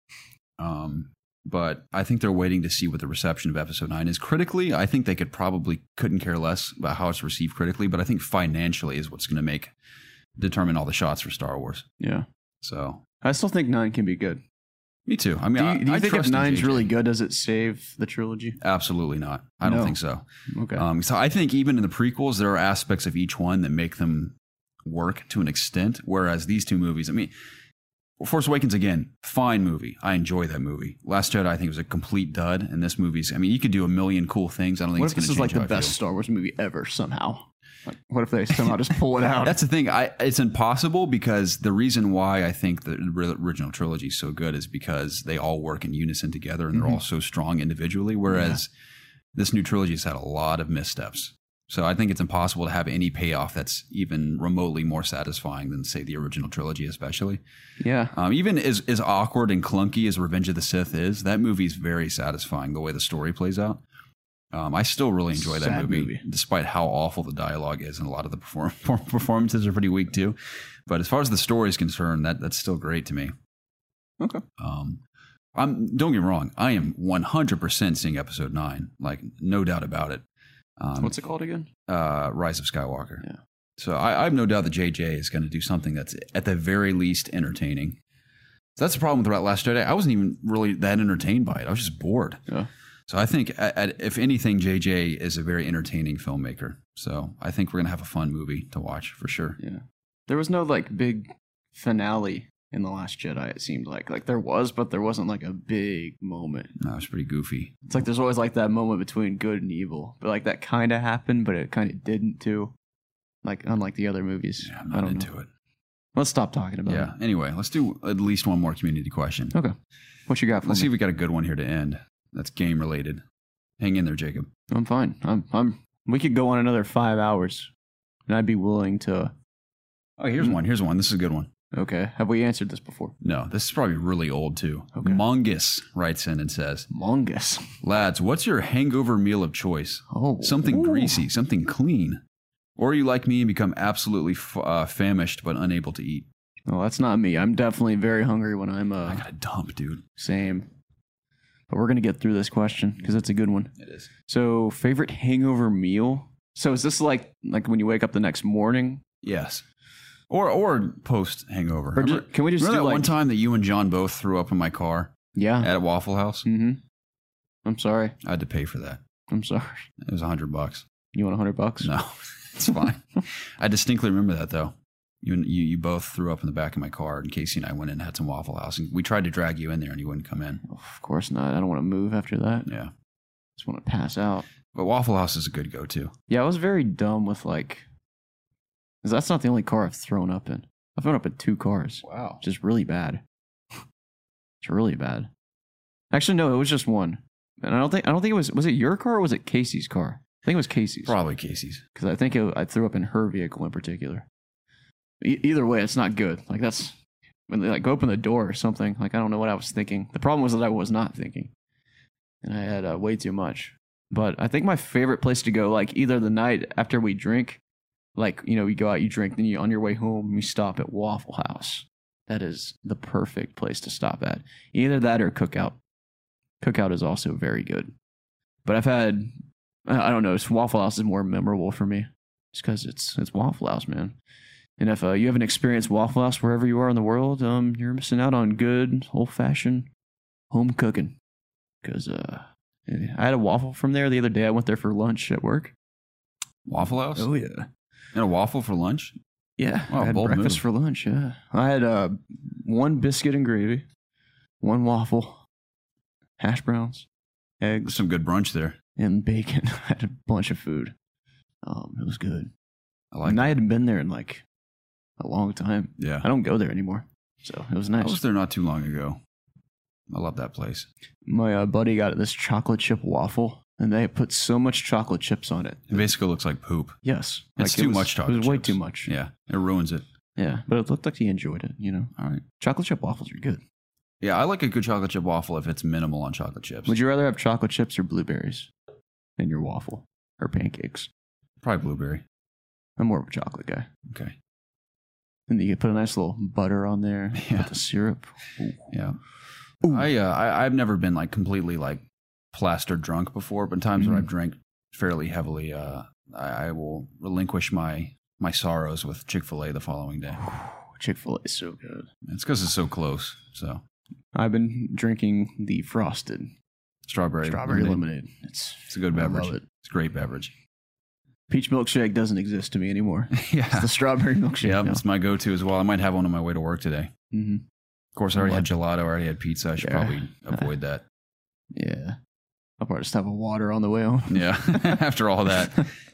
Um, but I think they're waiting to see what the reception of Episode Nine is. Critically, I think they could probably couldn't care less about how it's received critically, but I think financially is what's going to make determine all the shots for Star Wars. Yeah, So I still think nine can be good. me too. I mean, do you, I, do you I think if trust in nine's J J. really good, does it save the trilogy? Absolutely not. I don't No. think so. Okay. Um, so I think even in the prequels, there are aspects of each one that make them work to an extent. Whereas these two movies, I mean, Force Awakens, again, fine movie. I enjoy that movie. Last Jedi, I think, was a complete dud. And this movie's, I mean, you could do a million cool things. I don't think What it's if going this to is change like the how I best feel. Star Wars movie ever somehow? Like, what if they somehow just pull it out? That's the thing. I, it's impossible because the reason why I think the ri- original trilogy is so good is because they all work in unison together and they're all so strong individually. Whereas this new trilogy has had a lot of missteps. So I think it's impossible to have any payoff that's even remotely more satisfying than, say, the original trilogy, especially. yeah. Um, even as, as awkward and clunky as Revenge of the Sith is, that movie is very satisfying the way the story plays out. Um, I still really enjoy that Sad movie, movie. despite how awful the dialogue is, and a lot of the perform- performances are pretty weak too. But as far as the story is concerned, that that's still great to me. Okay. Um, I'm don't get me wrong, I am one hundred percent seeing Episode Nine, like no doubt about it. Um, What's it called again? uh, Rise of Skywalker. Yeah. So I, I have no doubt that J J is going to do something that's at the very least entertaining. So that's the problem with The Last Jedi. I wasn't even really that entertained by it. I was just bored. Yeah. So I think, at, at, if anything, J J is a very entertaining filmmaker. So I think we're going to have a fun movie to watch for sure. Yeah. There was no like big finale in The Last Jedi, it seemed like. Like there was, but there wasn't like a big moment. That was pretty goofy. It's like there's always like that moment between good and evil. But like that kind of happened, but it kind of didn't too. Like unlike the other movies. Yeah, I'm I not don't into know. it. Let's stop talking about Yeah. Anyway, let's do at least one more community question. it. Okay. What you got for Let's see me? if we got a good one here to end. That's game related. Hang in there, Jacob. I'm fine. I'm I'm we could go on another five hours. And I'd be willing to Oh, here's one. Here's one. This is a good one. Okay. Have we answered this before? No, this is probably really old too. Okay. Mongus writes in and says, Mongus. lads, what's your hangover meal of choice? Oh. Something Ooh. greasy, something clean. Or are you like me and become absolutely f- uh, famished but unable to eat? Well, that's not me. I'm definitely very hungry when I'm uh I got a dump, dude. same. But we're gonna get through this question because it's a good one. It is. So, favorite hangover meal? So, is this like like when you wake up the next morning, Yes. Or or post hangover. or Remember, ju- can we just remember do that like one time that you and John both threw up in my car yeah? at Waffle House? Mm-hmm. I'm sorry. I had to pay for that. I'm sorry. It was a hundred bucks. You want a hundred bucks? No, it's fine. I distinctly remember that though. You, and- you you both threw up in the back of my car, and Casey and I went in and had some Waffle House, and we tried to drag you in there, and you wouldn't come in. Oh, of course not. I don't want to move after that. Yeah, Just want to pass out. but Waffle House is a good go-to. Yeah, I was very dumb with like, because that's not the only car I've thrown up in. I've thrown up in two cars, Wow. which is really bad. It's really bad. Actually, no, it was just one, and I don't think I don't think it was. Was it your car or was it Casey's car? I think it was Casey's. Probably Casey's. Because I think it, I threw up in her vehicle in particular. E- either way, it's not good. Like that's when they like open the door or something. Like I don't know what I was thinking. The problem was that I was not thinking. and I had uh, way too much. But I think my favorite place to go, like either the night after we drink, like, you know, you go out, you drink, then you on your way home, you stop at Waffle House. That is the perfect place to stop at. Either that or Cookout. Cookout is also very good. But I've had, I don't know, Waffle House is more memorable for me. Just because it's it's Waffle House, man. And if uh, you haven't experienced Waffle House wherever you are in the world, um, you're missing out on good, old-fashioned home cooking. Because uh, I had a waffle from there the other day. I went there for lunch at work. Waffle House? Oh, yeah. And a waffle for lunch? Yeah, Wow, I had bold breakfast move. for lunch, yeah. I had uh, one biscuit and gravy, one waffle, hash browns, eggs, Some good brunch there. and bacon. I had a bunch of food. Um, it was good. I like And I it. hadn't been there in like a long time. Yeah. I don't go there anymore. So it was I nice. was there not too long ago. I love that place. My uh, buddy got this chocolate chip waffle, and they put so much chocolate chips on it. It basically looks like poop. Yes. It's it too was- much chocolate It was way chips. too much. Yeah. It ruins it. Yeah. But it looked like he enjoyed it, you know. All right. Chocolate chip waffles are good. Yeah, I like a good chocolate chip waffle if it's minimal on chocolate chips. Would you rather have chocolate chips or blueberries in your waffle or pancakes? Probably blueberry. I'm more of a chocolate guy. Okay. And you can put a nice little butter on there Yeah. with the syrup. Ooh. Yeah. Ooh. I, uh, I I've never been like completely like plastered drunk before, but times when Mhm. I've drank fairly heavily, uh, I, I will relinquish my my sorrows with Chick-fil-A the following day. Chick-fil-A is so good. It's because it's so close. So I've been drinking the frosted strawberry, strawberry lemonade. lemonade. It's It's a good I beverage. love it. It's a great beverage. Peach milkshake doesn't exist to me anymore. Yeah. It's the strawberry milkshake. Yeah, now. it's my go-to as well. I might have one on my way to work today. Mhm. Of course, I already had gelato. I already had pizza. I should Yeah. probably avoid that. Yeah. I'll probably just have a water on the way home. Yeah. After all that,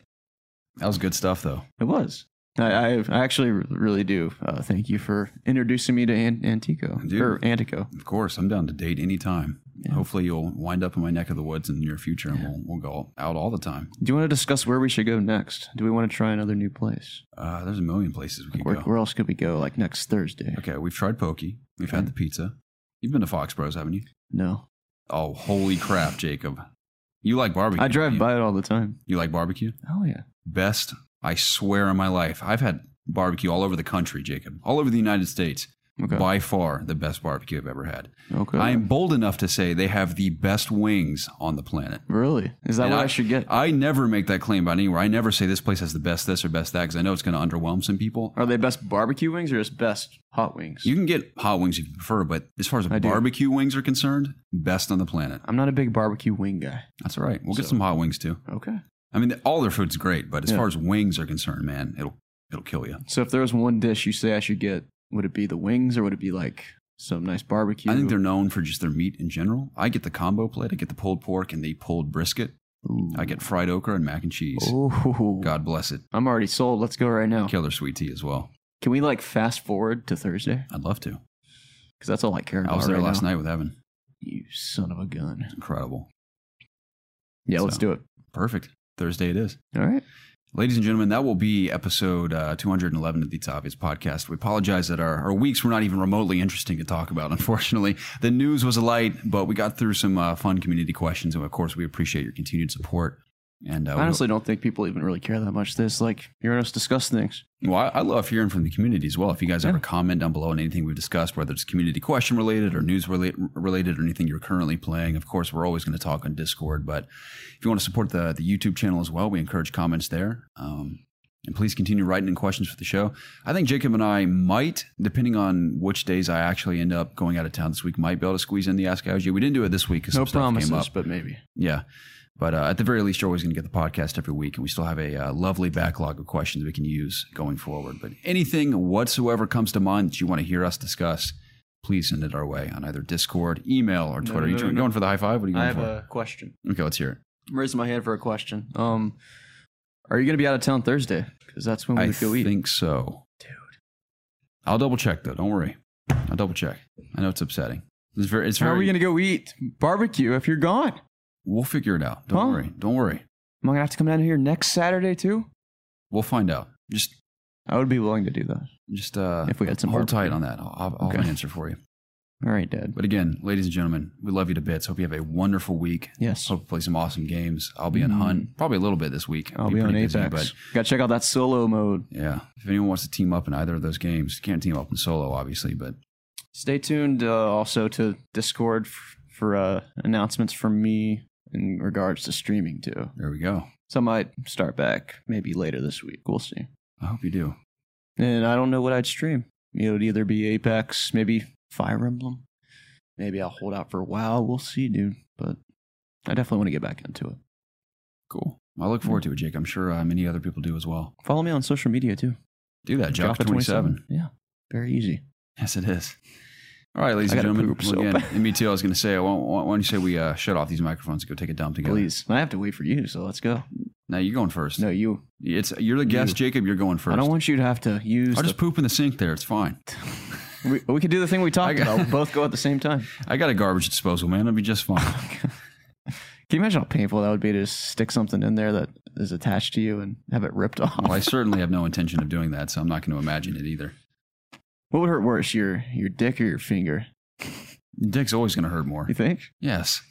that was good stuff, though. It was. I, I, I actually really do. Uh, thank you for introducing me to An- Antico. Dude. Or Antico. Of course, I'm down to date anytime. Yeah. Hopefully, you'll wind up in my neck of the woods in the near future, and we'll we'll go out all the time. Do you want to discuss where we should go next? Do we want to try another new place? Uh, there's a million places we could Where, go. where else could we go? Like next Thursday? Okay, we've tried Pokey. We've had Okay. the pizza. You've been to Foxboro's, haven't you? No. Oh, holy crap, Jacob! You like barbecue? I drive don't you? by it all the time. You like barbecue? Oh, yeah. Best, I swear on my life. I've had barbecue all over the country, Jacob, all over the United States. Okay. By far the best barbecue I've ever had. Okay. I am bold enough to say they have the best wings on the planet. Really? Is that And what I, should get? I never make that claim about anywhere. I never say this place has the best this or best that because I know it's going to underwhelm some people. Are they best barbecue wings or just best hot wings? You can get hot wings if you prefer, but as far as I do. barbecue wings are concerned, best on the planet. I'm not a big barbecue wing guy. That's all right. We'll get So- some hot wings too. Okay. I mean, all their food's great, but as Yeah. far as wings are concerned, man, it'll it'll kill you. So if there was one dish you say I should get, would it be the wings or would it be like some nice barbecue? I think they're known for just their meat in general. I get the combo plate. I get the pulled pork and the pulled brisket. Ooh. I get fried okra and mac and cheese. Ooh. God bless it. I'm already sold. Let's go right now. Killer sweet tea as well. Can we like fast forward to Thursday? I'd love to. Because that's all I care about I was there right last now. night with Evan. You son of a gun. Incredible. Yeah, let's So- do it. Perfect. Thursday it is. All right. Ladies and gentlemen, that will be episode uh, two hundred eleven of the It's Obvious podcast. We apologize that our, our weeks were not even remotely interesting to talk about, unfortunately. The news was light, but we got through some uh, fun community questions. And of course, we appreciate your continued support. And uh, I honestly don't think people even really care that much. This like hearing us discuss things. we, well, I, I love hearing from the community as well. If you guys ever Yeah. comment down below on anything we've discussed, whether it's community question related or news rela- related or anything you're currently playing, of course, we're always going to talk on Discord. But if you want to support the, the YouTube channel as well, we encourage comments there. Um, And please continue writing in questions for the show. I think Jacob and I might, depending on which days I actually end up going out of town this week, might be able to squeeze in the Ask I O G. We didn't do it this week because No some stuff promises, came up. but maybe. Yeah. But uh, at the very least, you're always going to get the podcast every week. And we still have a uh, lovely backlog of questions we can use going forward. But anything whatsoever comes to mind that you want to hear us discuss, please send it our way on either Discord, email, or Twitter. no, are you no, trying- no. going for the high five? What are you going I have for? a question. Okay, let's hear it. I'm raising my hand for a question. Um, are you going to be out of town Thursday? Because that's when we I would go eat. think so. Dude. I'll double check, though. Don't worry. I'll double check. I know it's upsetting. It's very, it's How very, are we going to go eat barbecue if you're gone? We'll figure it out. Don't Huh? worry. Don't worry. Am I going to have to come down here next Saturday too? We'll find out. Just, I would be willing to do that. just uh, If we had some hold barbecue. tight on that. I'll, I'll, I'll have Okay. an answer for you. All right, Dad. But again, ladies and gentlemen, we love you to bits. Hope you have a wonderful week. Yes. Hope you play some awesome games. I'll be on Mm. Hunt probably a little bit this week. I'll be on pretty busy, Apex. but Got to check out that solo mode. yeah, if anyone wants to team up in either of those games, you can't team up in solo, obviously, but Stay tuned uh, also to Discord f- for uh, announcements from me in regards to streaming too. there we go. So I might start back maybe later this week. We'll see. I hope you do. And I don't know what I'd stream. It would either be Apex, maybe Fire Emblem. Maybe I'll hold out for WoW. We'll see, dude. But I definitely want to get back into it. Cool. Well, I look forward to it, Jake. I'm sure uh, many other people do as well. Follow me on social media too. Do that, Jock twenty-seven. Yeah, very easy. Yes, it is. All right, ladies I and gotta gentlemen. poop Well, so again, bad. and me too. I was going to say, why, why why don't you say we uh, shut off these microphones and go take a dump together? Please. I have to wait for you, so let's go. Now you're going first. No, you. It's you're the guest, You. Jacob. You're going first. I don't want you to have to use. I'll the- just poop in the sink there. It's fine. we, we could do the thing we talked I got- about. We'll both go at the same time. I got a garbage disposal, man. It'll be just fine. Can you imagine how painful that would be to just stick something in there that is attached to you and have it ripped off? Well, I certainly have no intention of doing that, so I'm not going to imagine it either. What would hurt worse, your your dick or your finger? Dick's always going to hurt more. You think? Yes.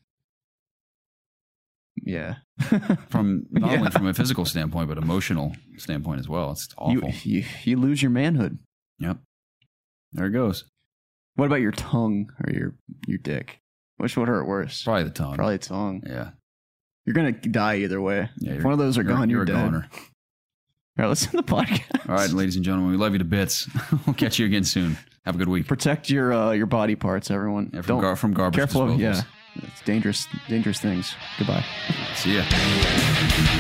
Yeah. From not Yeah. only from a physical standpoint, but emotional standpoint as well. It's awful. You, you you lose your manhood. Yep. There it goes. What about your tongue or your your dick? Which would hurt worse? Probably the tongue. Probably tongue. Yeah. You're gonna die either way. Yeah, if you're- one of those are You're, gone, you're, you're a dead. goner. All right, let's end the podcast. All right, ladies and gentlemen, we love you to bits. We'll catch you again soon. Have a good week. Protect your uh, your body parts, everyone. Yeah, from, Don't gar- from garbage careful. disposals. Yeah, it's dangerous. Dangerous things. Goodbye. See ya.